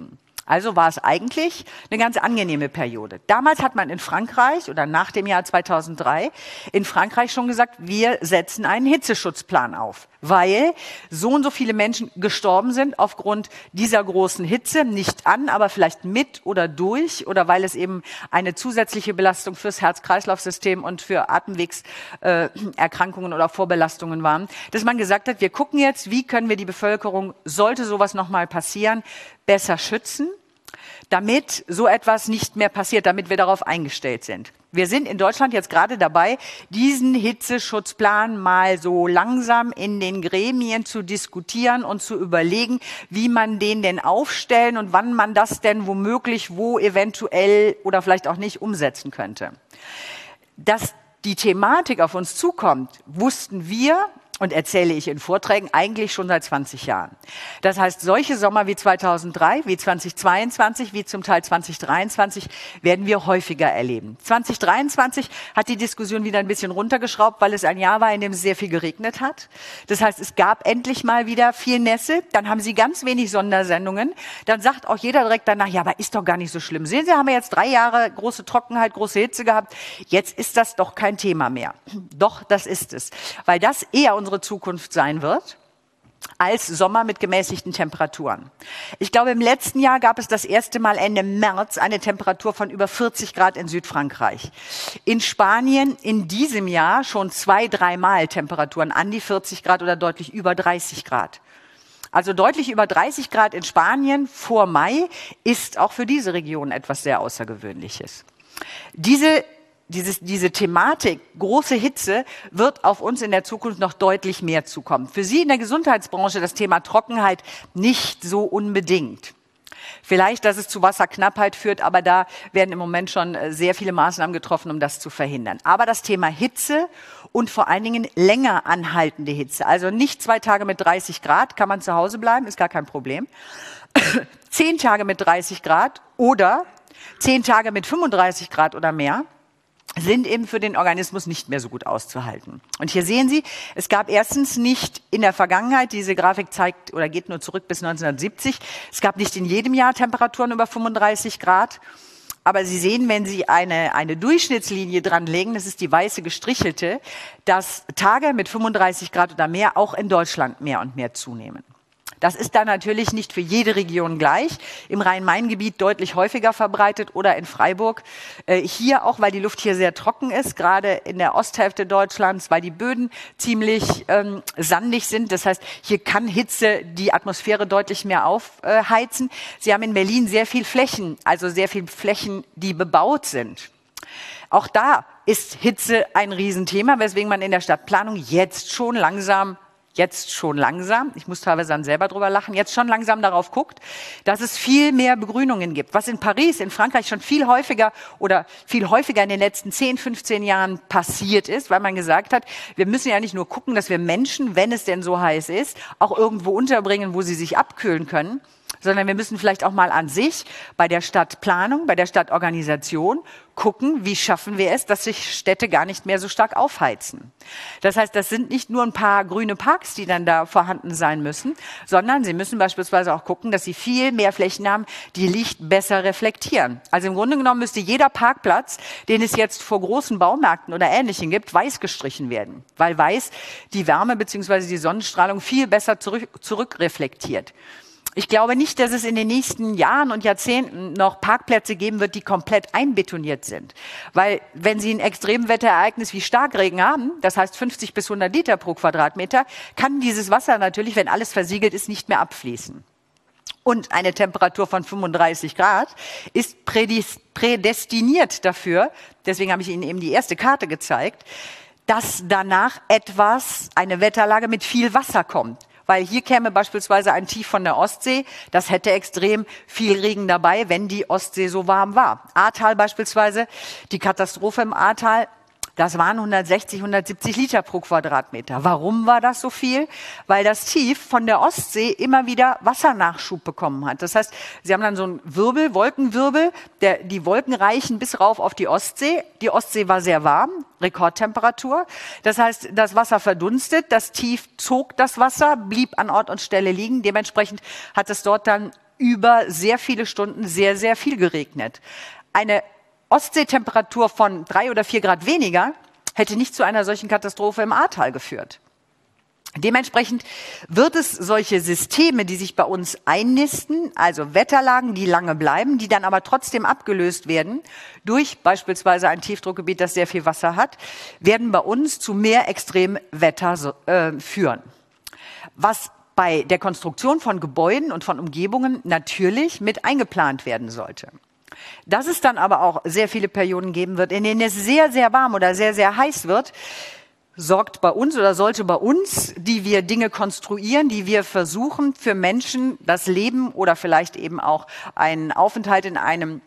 Also war es eigentlich eine ganz angenehme Periode. Damals hat man in Frankreich oder nach dem Jahr zweitausenddrei in Frankreich schon gesagt, wir setzen einen Hitzeschutzplan auf, weil so und so viele Menschen gestorben sind aufgrund dieser großen Hitze, nicht an, aber vielleicht mit oder durch oder weil es eben eine zusätzliche Belastung fürs Herz-Kreislauf-System und für Atemwegserkrankungen äh, oder Vorbelastungen waren, dass man gesagt hat, wir gucken jetzt, wie können wir die Bevölkerung, sollte sowas nochmal passieren, besser schützen, damit so etwas nicht mehr passiert, damit wir darauf eingestellt sind. Wir sind in Deutschland jetzt gerade dabei, diesen Hitzeschutzplan mal so langsam in den Gremien zu diskutieren und zu überlegen, wie man den denn aufstellen und wann man das denn womöglich wo eventuell oder vielleicht auch nicht umsetzen könnte. Dass die Thematik auf uns zukommt, wussten wir und erzähle ich in Vorträgen eigentlich schon seit zwanzig Jahren. Das heißt, solche Sommer wie zweitausenddrei, wie zweitausendzweiundzwanzig, wie zum Teil zweitausenddreiundzwanzig werden wir häufiger erleben. zweitausenddreiundzwanzig hat die Diskussion wieder ein bisschen runtergeschraubt, weil es ein Jahr war, in dem es sehr viel geregnet hat. Das heißt, es gab endlich mal wieder viel Nässe. Dann haben sie ganz wenig Sondersendungen. Dann sagt auch jeder direkt danach, ja, aber ist doch gar nicht so schlimm. Sehen Sie, haben wir jetzt drei Jahre große Trockenheit, große Hitze gehabt. Jetzt ist das doch kein Thema mehr. Doch, das ist es. Weil das eher unsere Zukunft sein wird, als Sommer mit gemäßigten Temperaturen. Ich glaube, im letzten Jahr gab es das erste Mal Ende März eine Temperatur von über vierzig Grad in Südfrankreich. In Spanien in diesem Jahr schon zwei, dreimal Temperaturen an die vierzig Grad oder deutlich über dreißig Grad. Also deutlich über dreißig Grad in Spanien vor Mai ist auch für diese Region etwas sehr Außergewöhnliches. Diese Dieses, diese Thematik, große Hitze, wird auf uns in der Zukunft noch deutlich mehr zukommen. Für Sie in der Gesundheitsbranche das Thema Trockenheit nicht so unbedingt. Vielleicht, dass es zu Wasserknappheit führt, aber da werden im Moment schon sehr viele Maßnahmen getroffen, um das zu verhindern. Aber das Thema Hitze und vor allen Dingen länger anhaltende Hitze, also nicht zwei Tage mit dreißig Grad, kann man zu Hause bleiben, ist gar kein Problem. Zehn Tage mit dreißig Grad oder zehn Tage mit fünfunddreißig Grad oder mehr, sind eben für den Organismus nicht mehr so gut auszuhalten. Und hier sehen Sie, es gab erstens nicht in der Vergangenheit, diese Grafik zeigt oder geht nur zurück bis neunzehnhundertsiebzig, es gab nicht in jedem Jahr Temperaturen über fünfunddreißig Grad. Aber Sie sehen, wenn Sie eine, eine Durchschnittslinie dranlegen, das ist die weiße gestrichelte, dass Tage mit fünfunddreißig Grad oder mehr auch in Deutschland mehr und mehr zunehmen. Das ist dann natürlich nicht für jede Region gleich. Im Rhein-Main-Gebiet deutlich häufiger verbreitet oder in Freiburg. Äh, hier auch, weil die Luft hier sehr trocken ist, gerade in der Osthälfte Deutschlands, weil die Böden ziemlich ähm, sandig sind. Das heißt, hier kann Hitze die Atmosphäre deutlich mehr aufheizen. Sie haben in Berlin sehr viel Flächen, also sehr viel Flächen, die bebaut sind. Auch da ist Hitze ein Riesenthema, weswegen man in der Stadtplanung jetzt schon langsam jetzt schon langsam, ich muss teilweise dann selber drüber lachen, jetzt schon langsam darauf guckt, dass es viel mehr Begrünungen gibt. Was in Paris, in Frankreich schon viel häufiger oder viel häufiger in den letzten zehn, fünfzehn Jahren passiert ist, weil man gesagt hat, wir müssen ja nicht nur gucken, dass wir Menschen, wenn es denn so heiß ist, auch irgendwo unterbringen, wo sie sich abkühlen können, sondern wir müssen vielleicht auch mal an sich bei der Stadtplanung, bei der Stadtorganisation gucken, wie schaffen wir es, dass sich Städte gar nicht mehr so stark aufheizen. Das heißt, das sind nicht nur ein paar grüne Parks, die dann da vorhanden sein müssen, sondern sie müssen beispielsweise auch gucken, dass sie viel mehr Flächen haben, die Licht besser reflektieren. Also im Grunde genommen müsste jeder Parkplatz, den es jetzt vor großen Baumärkten oder Ähnlichem gibt, weiß gestrichen werden, weil weiß die Wärme bzw. die Sonnenstrahlung viel besser zurück, zurückreflektiert. Ich glaube nicht, dass es in den nächsten Jahren und Jahrzehnten noch Parkplätze geben wird, die komplett einbetoniert sind. Weil wenn Sie ein Extremwetterereignis wie Starkregen haben, das heißt fünfzig bis hundert Liter pro Quadratmeter, kann dieses Wasser natürlich, wenn alles versiegelt ist, nicht mehr abfließen. Und eine Temperatur von fünfunddreißig Grad ist prädestiniert dafür, deswegen habe ich Ihnen eben die erste Karte gezeigt, dass danach etwas, eine Wetterlage mit viel Wasser kommt. Weil hier käme beispielsweise ein Tief von der Ostsee, das hätte extrem viel Regen dabei, wenn die Ostsee so warm war. Ahrtal beispielsweise, die Katastrophe im Ahrtal, das waren hundertsechzig, hundertsiebzig Liter pro Quadratmeter. Warum war das so viel? Weil das Tief von der Ostsee immer wieder Wassernachschub bekommen hat. Das heißt, sie haben dann so einen Wirbel, Wolkenwirbel, der, die Wolken reichen bis rauf auf die Ostsee. Die Ostsee war sehr warm, Rekordtemperatur. Das heißt, das Wasser verdunstet, das Tief zog das Wasser, blieb an Ort und Stelle liegen. Dementsprechend hat es dort dann über sehr viele Stunden sehr, sehr viel geregnet. Eine Ostseetemperatur von drei oder vier Grad weniger hätte nicht zu einer solchen Katastrophe im Ahrtal geführt. Dementsprechend wird es solche Systeme, die sich bei uns einnisten, also Wetterlagen, die lange bleiben, die dann aber trotzdem abgelöst werden durch beispielsweise ein Tiefdruckgebiet, das sehr viel Wasser hat, werden bei uns zu mehr Extremwetter äh, führen. Was bei der Konstruktion von Gebäuden und von Umgebungen natürlich mit eingeplant werden sollte. Dass es dann aber auch sehr viele Perioden geben wird, in denen es sehr, sehr warm oder sehr, sehr heiß wird, sorgt bei uns oder sollte bei uns, die wir Dinge konstruieren, die wir versuchen, für Menschen das Leben oder vielleicht eben auch einen Aufenthalt in einem,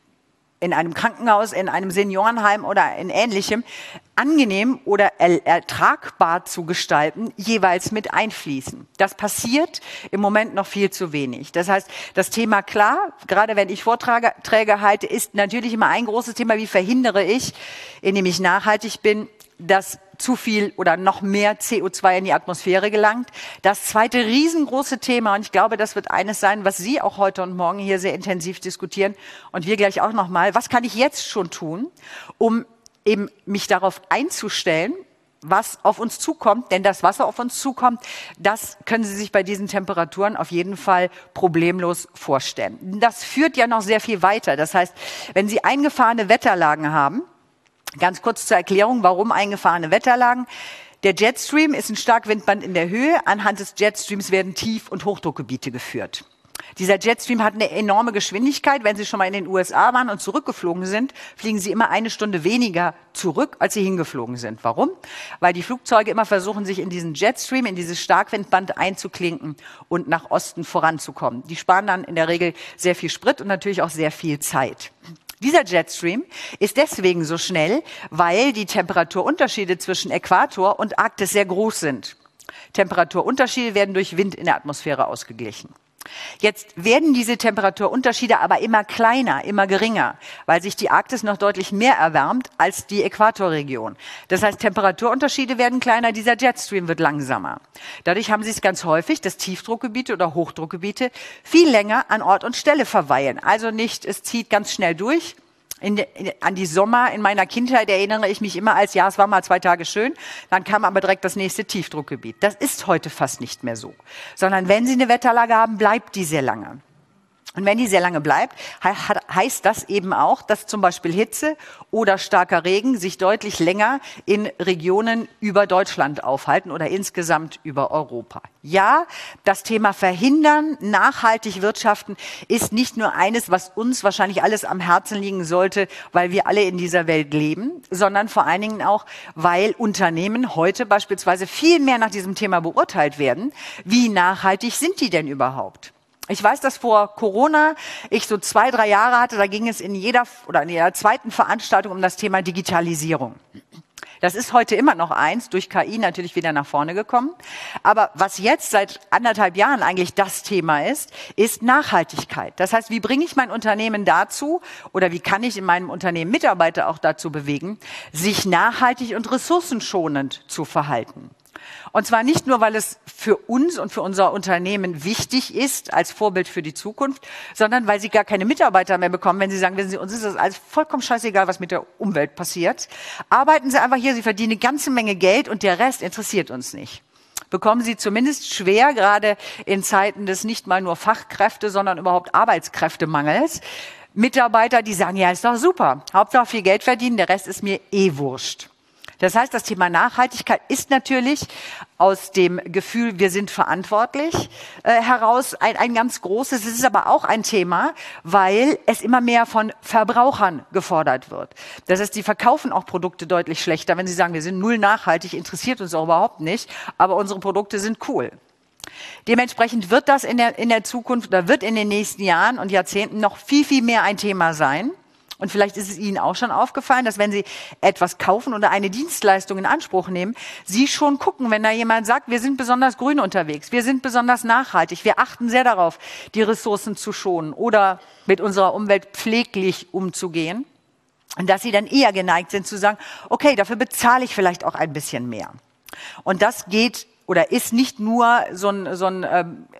in einem Krankenhaus, in einem Seniorenheim oder in Ähnlichem angenehm oder er, ertragbar zu gestalten, jeweils mit einfließen. Das passiert im Moment noch viel zu wenig. Das heißt, das Thema klar, gerade wenn ich Vorträge halte, ist natürlich immer ein großes Thema, wie verhindere ich, indem ich nachhaltig bin, dass zu viel oder noch mehr C O zwei in die Atmosphäre gelangt. Das zweite riesengroße Thema, und ich glaube, das wird eines sein, was Sie auch heute und morgen hier sehr intensiv diskutieren und wir gleich auch nochmal, was kann ich jetzt schon tun, um eben mich darauf einzustellen, was auf uns zukommt, denn das, was auf uns zukommt, das können Sie sich bei diesen Temperaturen auf jeden Fall problemlos vorstellen. Das führt ja noch sehr viel weiter. Das heißt, wenn Sie eingefahrene Wetterlagen haben, ganz kurz zur Erklärung, warum eingefahrene Wetterlagen. Der Jetstream ist ein Starkwindband in der Höhe. Anhand des Jetstreams werden Tief- und Hochdruckgebiete geführt. Dieser Jetstream hat eine enorme Geschwindigkeit. Wenn Sie schon mal in den U S A waren und zurückgeflogen sind, fliegen Sie immer eine Stunde weniger zurück, als Sie hingeflogen sind. Warum? Weil die Flugzeuge immer versuchen, sich in diesen Jetstream, in dieses Starkwindband einzuklinken und nach Osten voranzukommen. Die sparen dann in der Regel sehr viel Sprit und natürlich auch sehr viel Zeit. Dieser Jetstream ist deswegen so schnell, weil die Temperaturunterschiede zwischen Äquator und Arktis sehr groß sind. Temperaturunterschiede werden durch Wind in der Atmosphäre ausgeglichen. Jetzt werden diese Temperaturunterschiede aber immer kleiner, immer geringer, weil sich die Arktis noch deutlich mehr erwärmt als die Äquatorregion. Das heißt, Temperaturunterschiede werden kleiner, dieser Jetstream wird langsamer. Dadurch haben Sie es ganz häufig, dass Tiefdruckgebiete oder Hochdruckgebiete viel länger an Ort und Stelle verweilen. Also nicht, es zieht ganz schnell durch. In, in, an die Sommer in meiner Kindheit erinnere ich mich immer als, ja, es war mal zwei Tage schön, dann kam aber direkt das nächste Tiefdruckgebiet. Das ist heute fast nicht mehr so. Sondern wenn Sie eine Wetterlage haben, bleibt die sehr lange. Und wenn die sehr lange bleibt, heißt das eben auch, dass zum Beispiel Hitze oder starker Regen sich deutlich länger in Regionen über Deutschland aufhalten oder insgesamt über Europa. Ja, das Thema Verhindern, nachhaltig wirtschaften ist nicht nur eines, was uns wahrscheinlich alles am Herzen liegen sollte, weil wir alle in dieser Welt leben, sondern vor allen Dingen auch, weil Unternehmen heute beispielsweise viel mehr nach diesem Thema beurteilt werden. Wie nachhaltig sind die denn überhaupt? Ich weiß, dass vor Corona ich so zwei, drei Jahre hatte, da ging es in jeder oder in jeder zweiten Veranstaltung um das Thema Digitalisierung. Das ist heute immer noch eins, durch K I natürlich wieder nach vorne gekommen. Aber was jetzt seit anderthalb Jahren eigentlich das Thema ist, ist Nachhaltigkeit. Das heißt, wie bringe ich mein Unternehmen dazu oder wie kann ich in meinem Unternehmen Mitarbeiter auch dazu bewegen, sich nachhaltig und ressourcenschonend zu verhalten? Und zwar nicht nur, weil es für uns und für unser Unternehmen wichtig ist, als Vorbild für die Zukunft, sondern weil sie gar keine Mitarbeiter mehr bekommen, wenn sie sagen, wissen Sie, uns ist das alles vollkommen scheißegal, was mit der Umwelt passiert. Arbeiten Sie einfach hier, Sie verdienen eine ganze Menge Geld und der Rest interessiert uns nicht. Bekommen Sie zumindest schwer, gerade in Zeiten des nicht mal nur Fachkräfte, sondern überhaupt Arbeitskräftemangels, Mitarbeiter, die sagen, ja, ist doch super, Hauptsache viel Geld verdienen, der Rest ist mir eh wurscht. Das heißt, das Thema Nachhaltigkeit ist natürlich aus dem Gefühl, wir sind verantwortlich, äh, heraus ein, ein ganz großes. Es ist aber auch ein Thema, weil es immer mehr von Verbrauchern gefordert wird. Das heißt, die verkaufen auch Produkte deutlich schlechter, wenn sie sagen, wir sind null nachhaltig, interessiert uns auch überhaupt nicht, aber unsere Produkte sind cool. Dementsprechend wird das in der, in der Zukunft oder wird in den nächsten Jahren und Jahrzehnten noch viel, viel mehr ein Thema sein. Und vielleicht ist es Ihnen auch schon aufgefallen, dass wenn Sie etwas kaufen oder eine Dienstleistung in Anspruch nehmen, Sie schon gucken, wenn da jemand sagt, wir sind besonders grün unterwegs, wir sind besonders nachhaltig, wir achten sehr darauf, die Ressourcen zu schonen oder mit unserer Umwelt pfleglich umzugehen, und dass Sie dann eher geneigt sind zu sagen, okay, dafür bezahle ich vielleicht auch ein bisschen mehr. Und das geht oder ist nicht nur so ein, so ein ähm,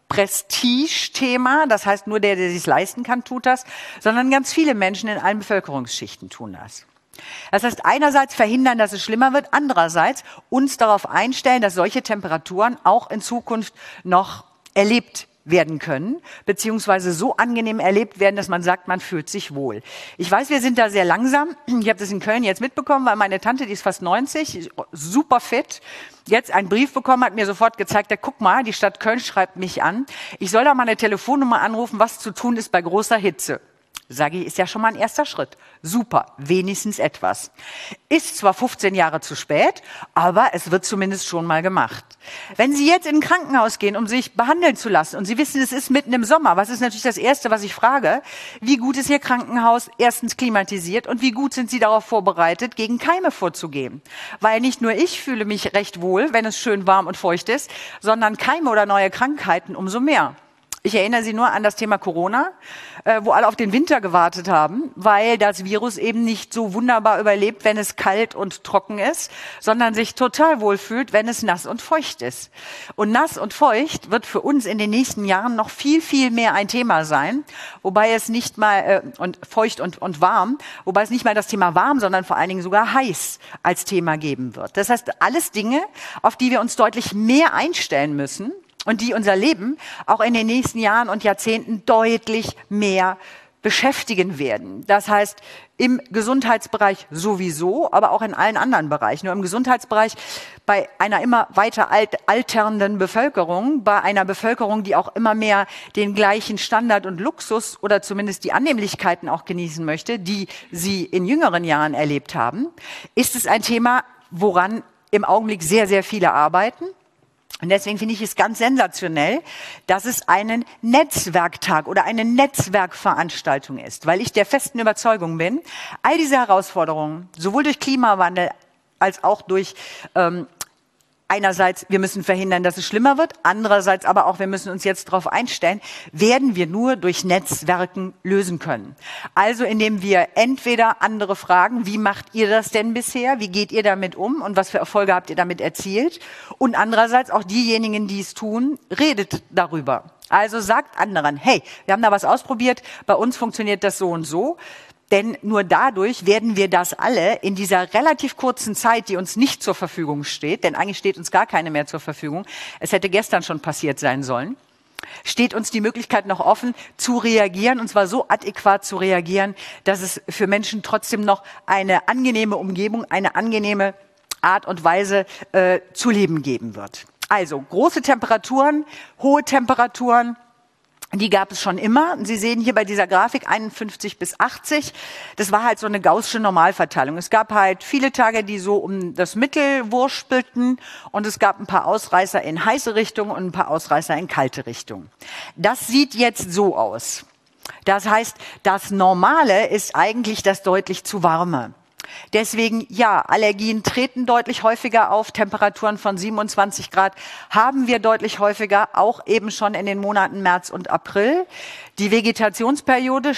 Prestige-Thema, das heißt nur der, der sich leisten kann, tut das, sondern ganz viele Menschen in allen Bevölkerungsschichten tun das. Das heißt, einerseits verhindern, dass es schlimmer wird, andererseits uns darauf einstellen, dass solche Temperaturen auch in Zukunft noch erlebt werden können, beziehungsweise so angenehm erlebt werden, dass man sagt, man fühlt sich wohl. Ich weiß, wir sind da sehr langsam. Ich habe das in Köln jetzt mitbekommen, weil meine Tante, die ist fast neunzig, super fit, jetzt einen Brief bekommen, hat mir sofort gezeigt, ja, guck mal, die Stadt Köln schreibt mich an. Ich soll da mal eine Telefonnummer anrufen, was zu tun ist bei großer Hitze. Sage ich, ist ja schon mal ein erster Schritt. Super, wenigstens etwas. Ist zwar fünfzehn Jahre zu spät, aber es wird zumindest schon mal gemacht. Wenn Sie jetzt in ein Krankenhaus gehen, um sich behandeln zu lassen, und Sie wissen, es ist mitten im Sommer, was ist natürlich das Erste, was ich frage? Wie gut ist Ihr Krankenhaus erstens klimatisiert und wie gut sind Sie darauf vorbereitet, gegen Keime vorzugehen? Weil nicht nur ich fühle mich recht wohl, wenn es schön warm und feucht ist, sondern Keime oder neue Krankheiten umso mehr. Ich erinnere Sie nur an das Thema Corona, äh, wo alle auf den Winter gewartet haben, weil das Virus eben nicht so wunderbar überlebt, wenn es kalt und trocken ist, sondern sich total wohlfühlt, wenn es nass und feucht ist. Und nass und feucht wird für uns in den nächsten Jahren noch viel, viel mehr ein Thema sein, wobei es nicht mal, äh, und feucht und, und warm, wobei es nicht mal das Thema warm, sondern vor allen Dingen sogar heiß als Thema geben wird. Das heißt, alles Dinge, auf die wir uns deutlich mehr einstellen müssen, und die unser Leben auch in den nächsten Jahren und Jahrzehnten deutlich mehr beschäftigen werden. Das heißt, im Gesundheitsbereich sowieso, aber auch in allen anderen Bereichen. Nur im Gesundheitsbereich bei einer immer weiter alt, alternden Bevölkerung, bei einer Bevölkerung, die auch immer mehr den gleichen Standard und Luxus oder zumindest die Annehmlichkeiten auch genießen möchte, die sie in jüngeren Jahren erlebt haben, ist es ein Thema, woran im Augenblick sehr, sehr viele arbeiten. Und deswegen finde ich es ganz sensationell, dass es einen Netzwerktag oder eine Netzwerkveranstaltung ist, weil ich der festen Überzeugung bin, all diese Herausforderungen, sowohl durch Klimawandel als auch durch ähm, einerseits, wir müssen verhindern, dass es schlimmer wird, andererseits aber auch, wir müssen uns jetzt darauf einstellen, werden wir nur durch Netzwerken lösen können. Also indem wir entweder andere fragen, wie macht ihr das denn bisher, wie geht ihr damit um und was für Erfolge habt ihr damit erzielt? Und andererseits auch diejenigen, die es tun, redet darüber. Also sagt anderen, hey, wir haben da was ausprobiert, bei uns funktioniert das so und so. Denn nur dadurch werden wir das alle in dieser relativ kurzen Zeit, die uns nicht zur Verfügung steht, denn eigentlich steht uns gar keine mehr zur Verfügung, es hätte gestern schon passiert sein sollen, steht uns die Möglichkeit noch offen, zu reagieren, und zwar so adäquat zu reagieren, dass es für Menschen trotzdem noch eine angenehme Umgebung, eine angenehme Art und Weise äh, zu leben geben wird. Also große Temperaturen, hohe Temperaturen, die gab es schon immer. Sie sehen hier bei dieser Grafik einundfünfzig bis achtzig. Das war halt so eine gaußsche Normalverteilung. Es gab halt viele Tage, die so um das Mittel wurschtelten, und es gab ein paar Ausreißer in heiße Richtung und ein paar Ausreißer in kalte Richtung. Das sieht jetzt so aus. Das heißt, das Normale ist eigentlich das deutlich zu warme. Deswegen, ja, Allergien treten deutlich häufiger auf. Temperaturen von siebenundzwanzig Grad haben wir deutlich häufiger, auch eben schon in den Monaten März und April. Die Vegetationsperiode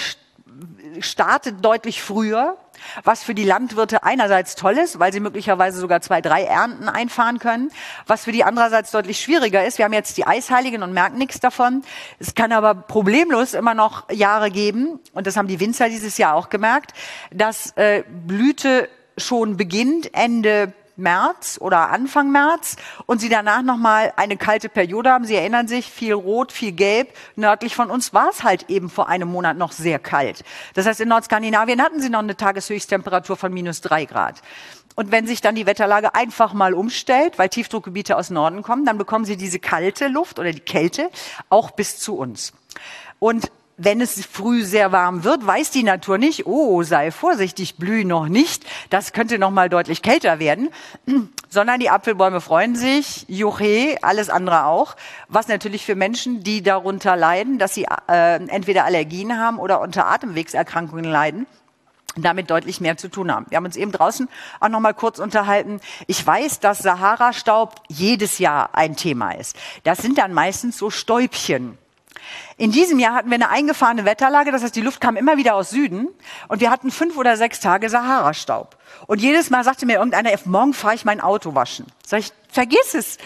startet deutlich früher, was für die Landwirte einerseits toll ist, weil sie möglicherweise sogar zwei, drei Ernten einfahren können, was für die andererseits deutlich schwieriger ist. Wir haben jetzt die Eisheiligen und merken nichts davon. Es kann aber problemlos immer noch Jahre geben, und das haben die Winzer dieses Jahr auch gemerkt, dass äh, Blüte schon beginnt Ende März oder Anfang März und sie danach nochmal eine kalte Periode haben. Sie erinnern sich, viel Rot, viel Gelb. Nördlich von uns war es halt eben vor einem Monat noch sehr kalt. Das heißt, in Nordskandinavien hatten sie noch eine Tageshöchsttemperatur von minus drei Grad. Und wenn sich dann die Wetterlage einfach mal umstellt, weil Tiefdruckgebiete aus Norden kommen, dann bekommen sie diese kalte Luft oder die Kälte auch bis zu uns. Und wenn es früh sehr warm wird, weiß die Natur nicht, oh, sei vorsichtig, blüh noch nicht, das könnte noch mal deutlich kälter werden, sondern die Apfelbäume freuen sich, juche, alles andere auch, was natürlich für Menschen, die darunter leiden, dass sie äh, entweder Allergien haben oder unter Atemwegserkrankungen leiden, damit deutlich mehr zu tun haben. Wir haben uns eben draußen auch noch mal kurz unterhalten. Ich weiß, dass Sahara-Staub jedes Jahr ein Thema ist. Das sind dann meistens so Stäubchen. In diesem Jahr hatten wir eine eingefahrene Wetterlage, das heißt, die Luft kam immer wieder aus Süden und wir hatten fünf oder sechs Tage Sahara-Staub. Und jedes Mal sagte mir irgendeiner, morgen fahre ich mein Auto waschen. Sag ich, vergiss es.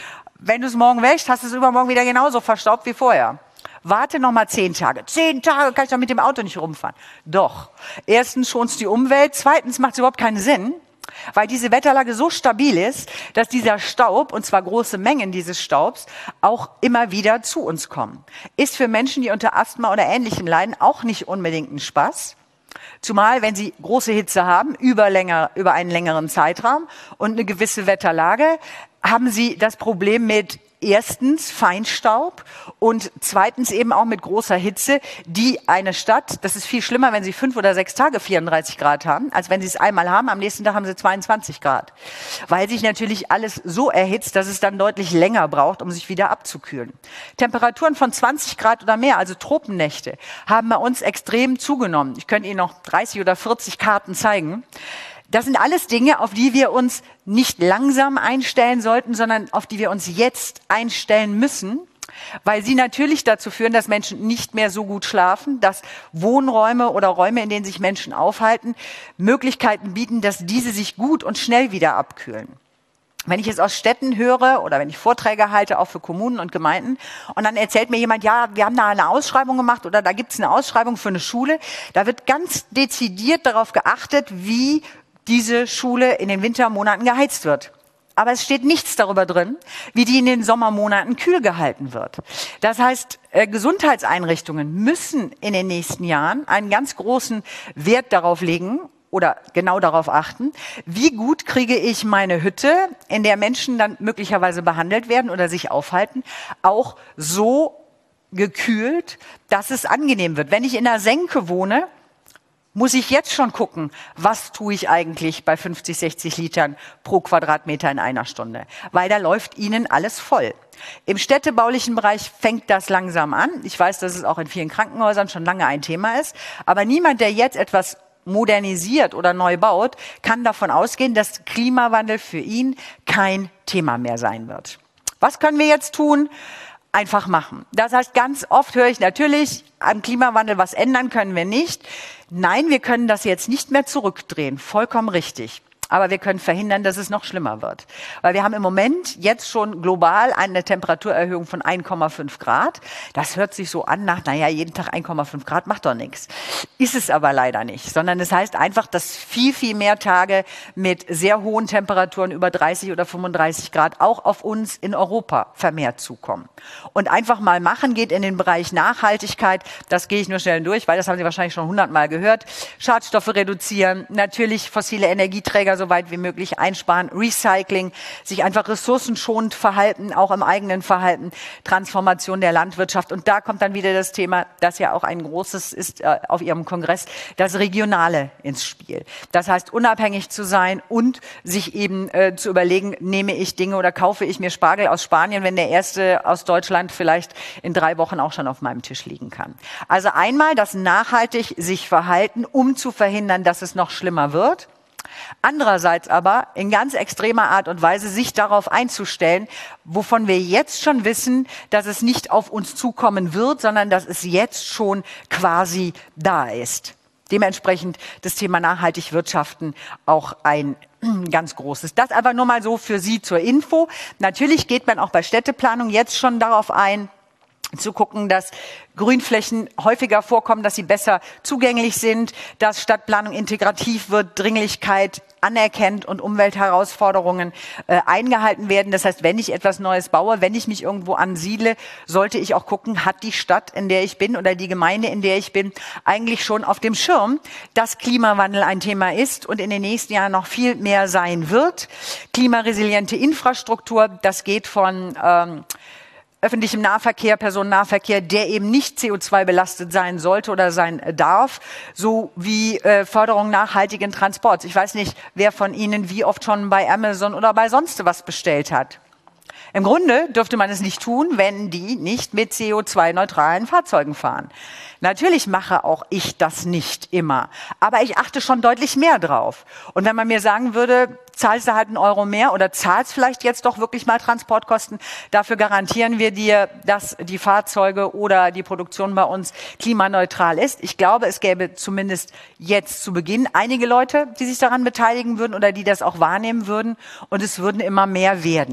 Wenn du es morgen wäschst, hast du es übermorgen wieder genauso verstaubt wie vorher. Warte noch mal zehn Tage. Zehn Tage kann ich doch mit dem Auto nicht rumfahren. Doch. Erstens schonst die Umwelt. Zweitens macht es überhaupt keinen Sinn, weil diese Wetterlage so stabil ist, dass dieser Staub, und zwar große Mengen dieses Staubs, auch immer wieder zu uns kommen. Ist für Menschen, die unter Asthma oder Ähnlichem leiden, auch nicht unbedingt ein Spaß. Zumal, wenn sie große Hitze haben, über, länger, über einen längeren Zeitraum und eine gewisse Wetterlage, haben sie das Problem mit erstens Feinstaub und zweitens eben auch mit großer Hitze, die eine Stadt, das ist viel schlimmer, wenn sie fünf oder sechs Tage vierunddreißig Grad haben, als wenn sie es einmal haben, am nächsten Tag haben sie zweiundzwanzig Grad. Weil sich natürlich alles so erhitzt, dass es dann deutlich länger braucht, um sich wieder abzukühlen. Temperaturen von zwanzig Grad oder mehr, also Tropennächte, haben bei uns extrem zugenommen. Ich könnte Ihnen noch dreißig oder vierzig Karten zeigen. Das sind alles Dinge, auf die wir uns nicht langsam einstellen sollten, sondern auf die wir uns jetzt einstellen müssen, weil sie natürlich dazu führen, dass Menschen nicht mehr so gut schlafen, dass Wohnräume oder Räume, in denen sich Menschen aufhalten, Möglichkeiten bieten, dass diese sich gut und schnell wieder abkühlen. Wenn ich jetzt aus Städten höre oder wenn ich Vorträge halte, auch für Kommunen und Gemeinden, und dann erzählt mir jemand, ja, wir haben da eine Ausschreibung gemacht oder da gibt es eine Ausschreibung für eine Schule, da wird ganz dezidiert darauf geachtet, wie diese Schule in den Wintermonaten geheizt wird. Aber es steht nichts darüber drin, wie die in den Sommermonaten kühl gehalten wird. Das heißt, äh, Gesundheitseinrichtungen müssen in den nächsten Jahren einen ganz großen Wert darauf legen oder genau darauf achten, wie gut kriege ich meine Hütte, in der Menschen dann möglicherweise behandelt werden oder sich aufhalten, auch so gekühlt, dass es angenehm wird. Wenn ich in einer Senke wohne, muss ich jetzt schon gucken, was tue ich eigentlich bei fünfzig, sechzig Litern pro Quadratmeter in einer Stunde. Weil da läuft Ihnen alles voll. Im städtebaulichen Bereich fängt das langsam an. Ich weiß, dass es auch in vielen Krankenhäusern schon lange ein Thema ist. Aber niemand, der jetzt etwas modernisiert oder neu baut, kann davon ausgehen, dass Klimawandel für ihn kein Thema mehr sein wird. Was können wir jetzt tun? Einfach machen. Das heißt, ganz oft höre ich natürlich, am Klimawandel was ändern können wir nicht. Nein, wir können das jetzt nicht mehr zurückdrehen. Vollkommen richtig. Aber wir können verhindern, dass es noch schlimmer wird. Weil wir haben im Moment jetzt schon global eine Temperaturerhöhung von eins Komma fünf Grad. Das hört sich so an nach, naja, jeden Tag eins Komma fünf Grad macht doch nichts. Ist es aber leider nicht. Sondern es heißt einfach, dass viel, viel mehr Tage mit sehr hohen Temperaturen über dreißig oder fünfunddreißig Grad auch auf uns in Europa vermehrt zukommen. Und einfach mal machen geht in den Bereich Nachhaltigkeit. Das gehe ich nur schnell durch, weil das haben Sie wahrscheinlich schon hundertmal gehört. Schadstoffe reduzieren, natürlich fossile Energieträger so weit wie möglich einsparen, Recycling, sich einfach ressourcenschonend verhalten, auch im eigenen Verhalten, Transformation der Landwirtschaft. Und da kommt dann wieder das Thema, das ja auch ein großes ist äh, auf Ihrem Kongress, das Regionale ins Spiel. Das heißt, unabhängig zu sein und sich eben äh, zu überlegen, nehme ich Dinge oder kaufe ich mir Spargel aus Spanien, wenn der erste aus Deutschland vielleicht in drei Wochen auch schon auf meinem Tisch liegen kann. Also einmal das nachhaltig sich verhalten, um zu verhindern, dass es noch schlimmer wird. Andererseits aber in ganz extremer Art und Weise sich darauf einzustellen, wovon wir jetzt schon wissen, dass es nicht auf uns zukommen wird, sondern dass es jetzt schon quasi da ist. Dementsprechend das Thema nachhaltig wirtschaften auch ein ganz großes. Das aber nur mal so für Sie zur Info. Natürlich geht man auch bei Städteplanung jetzt schon darauf ein, zu gucken, dass Grünflächen häufiger vorkommen, dass sie besser zugänglich sind, dass Stadtplanung integrativ wird, Dringlichkeit anerkennt und Umweltherausforderungen äh, eingehalten werden. Das heißt, wenn ich etwas Neues baue, wenn ich mich irgendwo ansiedle, sollte ich auch gucken, hat die Stadt, in der ich bin oder die Gemeinde, in der ich bin, eigentlich schon auf dem Schirm, dass Klimawandel ein Thema ist und in den nächsten Jahren noch viel mehr sein wird. Klimaresiliente Infrastruktur, das geht von ähm, öffentlichem Nahverkehr, Personennahverkehr, der eben nicht C O zwei belastet sein sollte oder sein darf, sowie äh, Förderung nachhaltigen Transports. Ich weiß nicht, wer von Ihnen wie oft schon bei Amazon oder bei sonst was bestellt hat. Im Grunde dürfte man es nicht tun, wenn die nicht mit C O zwei neutralen Fahrzeugen fahren. Natürlich mache auch ich das nicht immer, aber ich achte schon deutlich mehr drauf. Und wenn man mir sagen würde, zahlst du halt einen Euro mehr oder zahlst vielleicht jetzt doch wirklich mal Transportkosten, dafür garantieren wir dir, dass die Fahrzeuge oder die Produktion bei uns klimaneutral ist. Ich glaube, es gäbe zumindest jetzt zu Beginn einige Leute, die sich daran beteiligen würden oder die das auch wahrnehmen würden, und es würden immer mehr werden.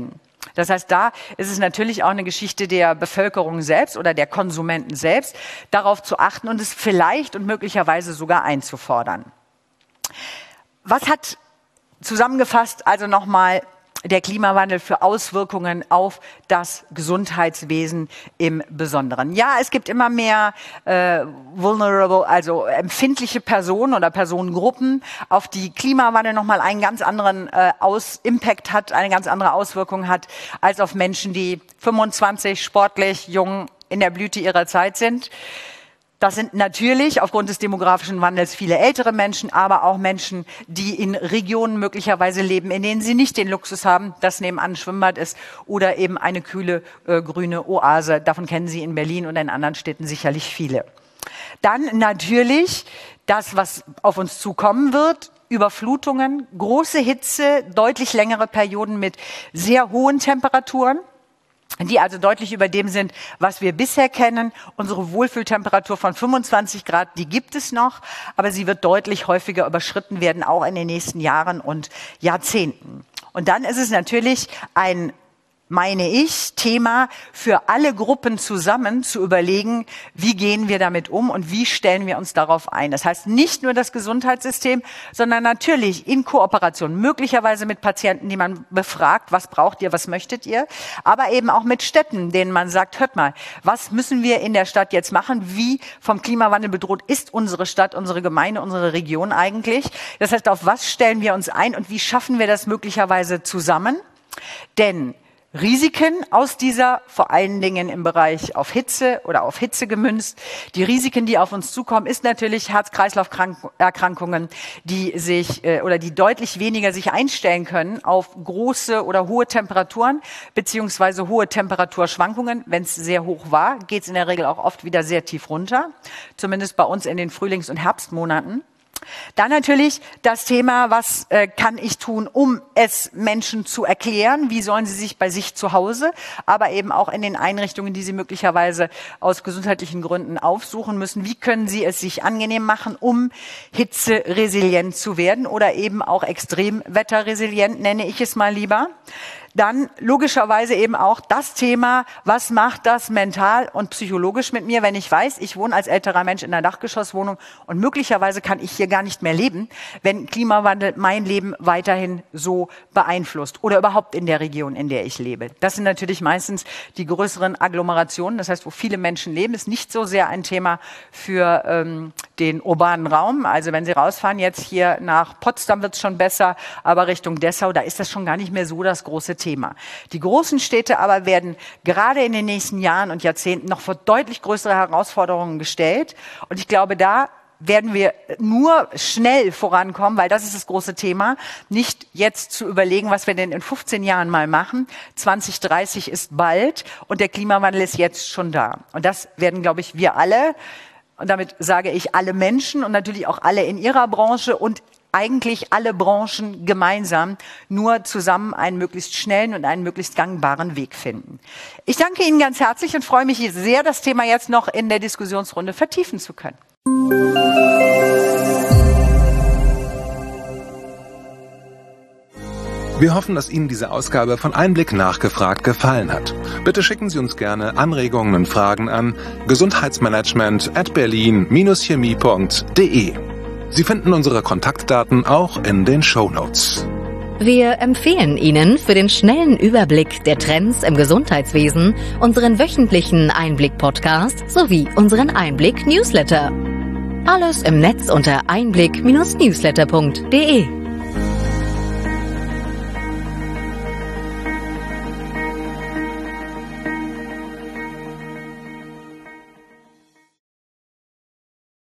Das heißt, da ist es natürlich auch eine Geschichte der Bevölkerung selbst oder der Konsumenten selbst, darauf zu achten und es vielleicht und möglicherweise sogar einzufordern. Was hat zusammengefasst also nochmal der Klimawandel für Auswirkungen auf das Gesundheitswesen im Besonderen? Ja, es gibt immer mehr äh, vulnerable, also empfindliche Personen oder Personengruppen, auf die Klimawandel nochmal einen ganz anderen äh, Aus Impact hat, eine ganz andere Auswirkung hat, als auf Menschen, die fünfundzwanzig, sportlich, jung, in der Blüte ihrer Zeit sind. Das sind natürlich aufgrund des demografischen Wandels viele ältere Menschen, aber auch Menschen, die in Regionen möglicherweise leben, in denen sie nicht den Luxus haben, dass nebenan ein Schwimmbad ist oder eben eine kühle äh, grüne Oase. Davon kennen Sie in Berlin und in anderen Städten sicherlich viele. Dann natürlich das, was auf uns zukommen wird. Überflutungen, große Hitze, deutlich längere Perioden mit sehr hohen Temperaturen, die also deutlich über dem sind, was wir bisher kennen. Unsere Wohlfühltemperatur von fünfundzwanzig Grad, die gibt es noch, aber sie wird deutlich häufiger überschritten werden, auch in den nächsten Jahren und Jahrzehnten. Und dann ist es natürlich ein, meine ich, Thema für alle Gruppen zusammen zu überlegen, wie gehen wir damit um und wie stellen wir uns darauf ein. Das heißt nicht nur das Gesundheitssystem, sondern natürlich in Kooperation, möglicherweise mit Patienten, die man befragt, was braucht ihr, was möchtet ihr, aber eben auch mit Städten, denen man sagt, hört mal, was müssen wir in der Stadt jetzt machen, wie vom Klimawandel bedroht ist unsere Stadt, unsere Gemeinde, unsere Region eigentlich. Das heißt, auf was stellen wir uns ein und wie schaffen wir das möglicherweise zusammen? Denn Risiken aus dieser, vor allen Dingen im Bereich auf Hitze oder auf Hitze gemünzt. Die Risiken, die auf uns zukommen, ist natürlich Herz-Kreislauf-Erkrankungen, die sich äh, oder die deutlich weniger sich einstellen können auf große oder hohe Temperaturen beziehungsweise hohe Temperaturschwankungen. Wenn es sehr hoch war, geht es in der Regel auch oft wieder sehr tief runter, zumindest bei uns in den Frühlings- und Herbstmonaten. Dann natürlich das Thema, was äh, kann ich tun, um es Menschen zu erklären? Wie sollen sie sich bei sich zu Hause, aber eben auch in den Einrichtungen, die sie möglicherweise aus gesundheitlichen Gründen aufsuchen müssen, wie können sie es sich angenehm machen, um hitzeresilient zu werden oder eben auch extremwetterresilient, nenne ich es mal lieber. Dann logischerweise eben auch das Thema, was macht das mental und psychologisch mit mir, wenn ich weiß, ich wohne als älterer Mensch in einer Dachgeschosswohnung und möglicherweise kann ich hier gar nicht mehr leben, wenn Klimawandel mein Leben weiterhin so beeinflusst oder überhaupt in der Region, in der ich lebe. Das sind natürlich meistens die größeren Agglomerationen, das heißt, wo viele Menschen leben, ist nicht so sehr ein Thema für ähm, den urbanen Raum. Also wenn Sie rausfahren jetzt hier nach Potsdam wird es schon besser, aber Richtung Dessau, da ist das schon gar nicht mehr so das große Thema. Die großen Städte aber werden gerade in den nächsten Jahren und Jahrzehnten noch vor deutlich größere Herausforderungen gestellt. Und ich glaube, da werden wir nur schnell vorankommen, weil das ist das große Thema, nicht jetzt zu überlegen, was wir denn in fünfzehn Jahren mal machen. zwanzig dreißig ist bald und der Klimawandel ist jetzt schon da. Und das werden, glaube ich, wir alle, und damit sage ich alle Menschen und natürlich auch alle in ihrer Branche und eigentlich alle Branchen gemeinsam nur zusammen einen möglichst schnellen und einen möglichst gangbaren Weg finden. Ich danke Ihnen ganz herzlich und freue mich sehr, das Thema jetzt noch in der Diskussionsrunde vertiefen zu können. Wir hoffen, dass Ihnen diese Ausgabe von Einblick nachgefragt gefallen hat. Bitte schicken Sie uns gerne Anregungen und Fragen an gesundheitsmanagement at berlin dash chemie punkt de. Sie finden unsere Kontaktdaten auch in den Shownotes. Wir empfehlen Ihnen für den schnellen Überblick der Trends im Gesundheitswesen unseren wöchentlichen Einblick-Podcast sowie unseren Einblick-Newsletter. Alles im Netz unter einblick Bindestrich newsletter punkt de.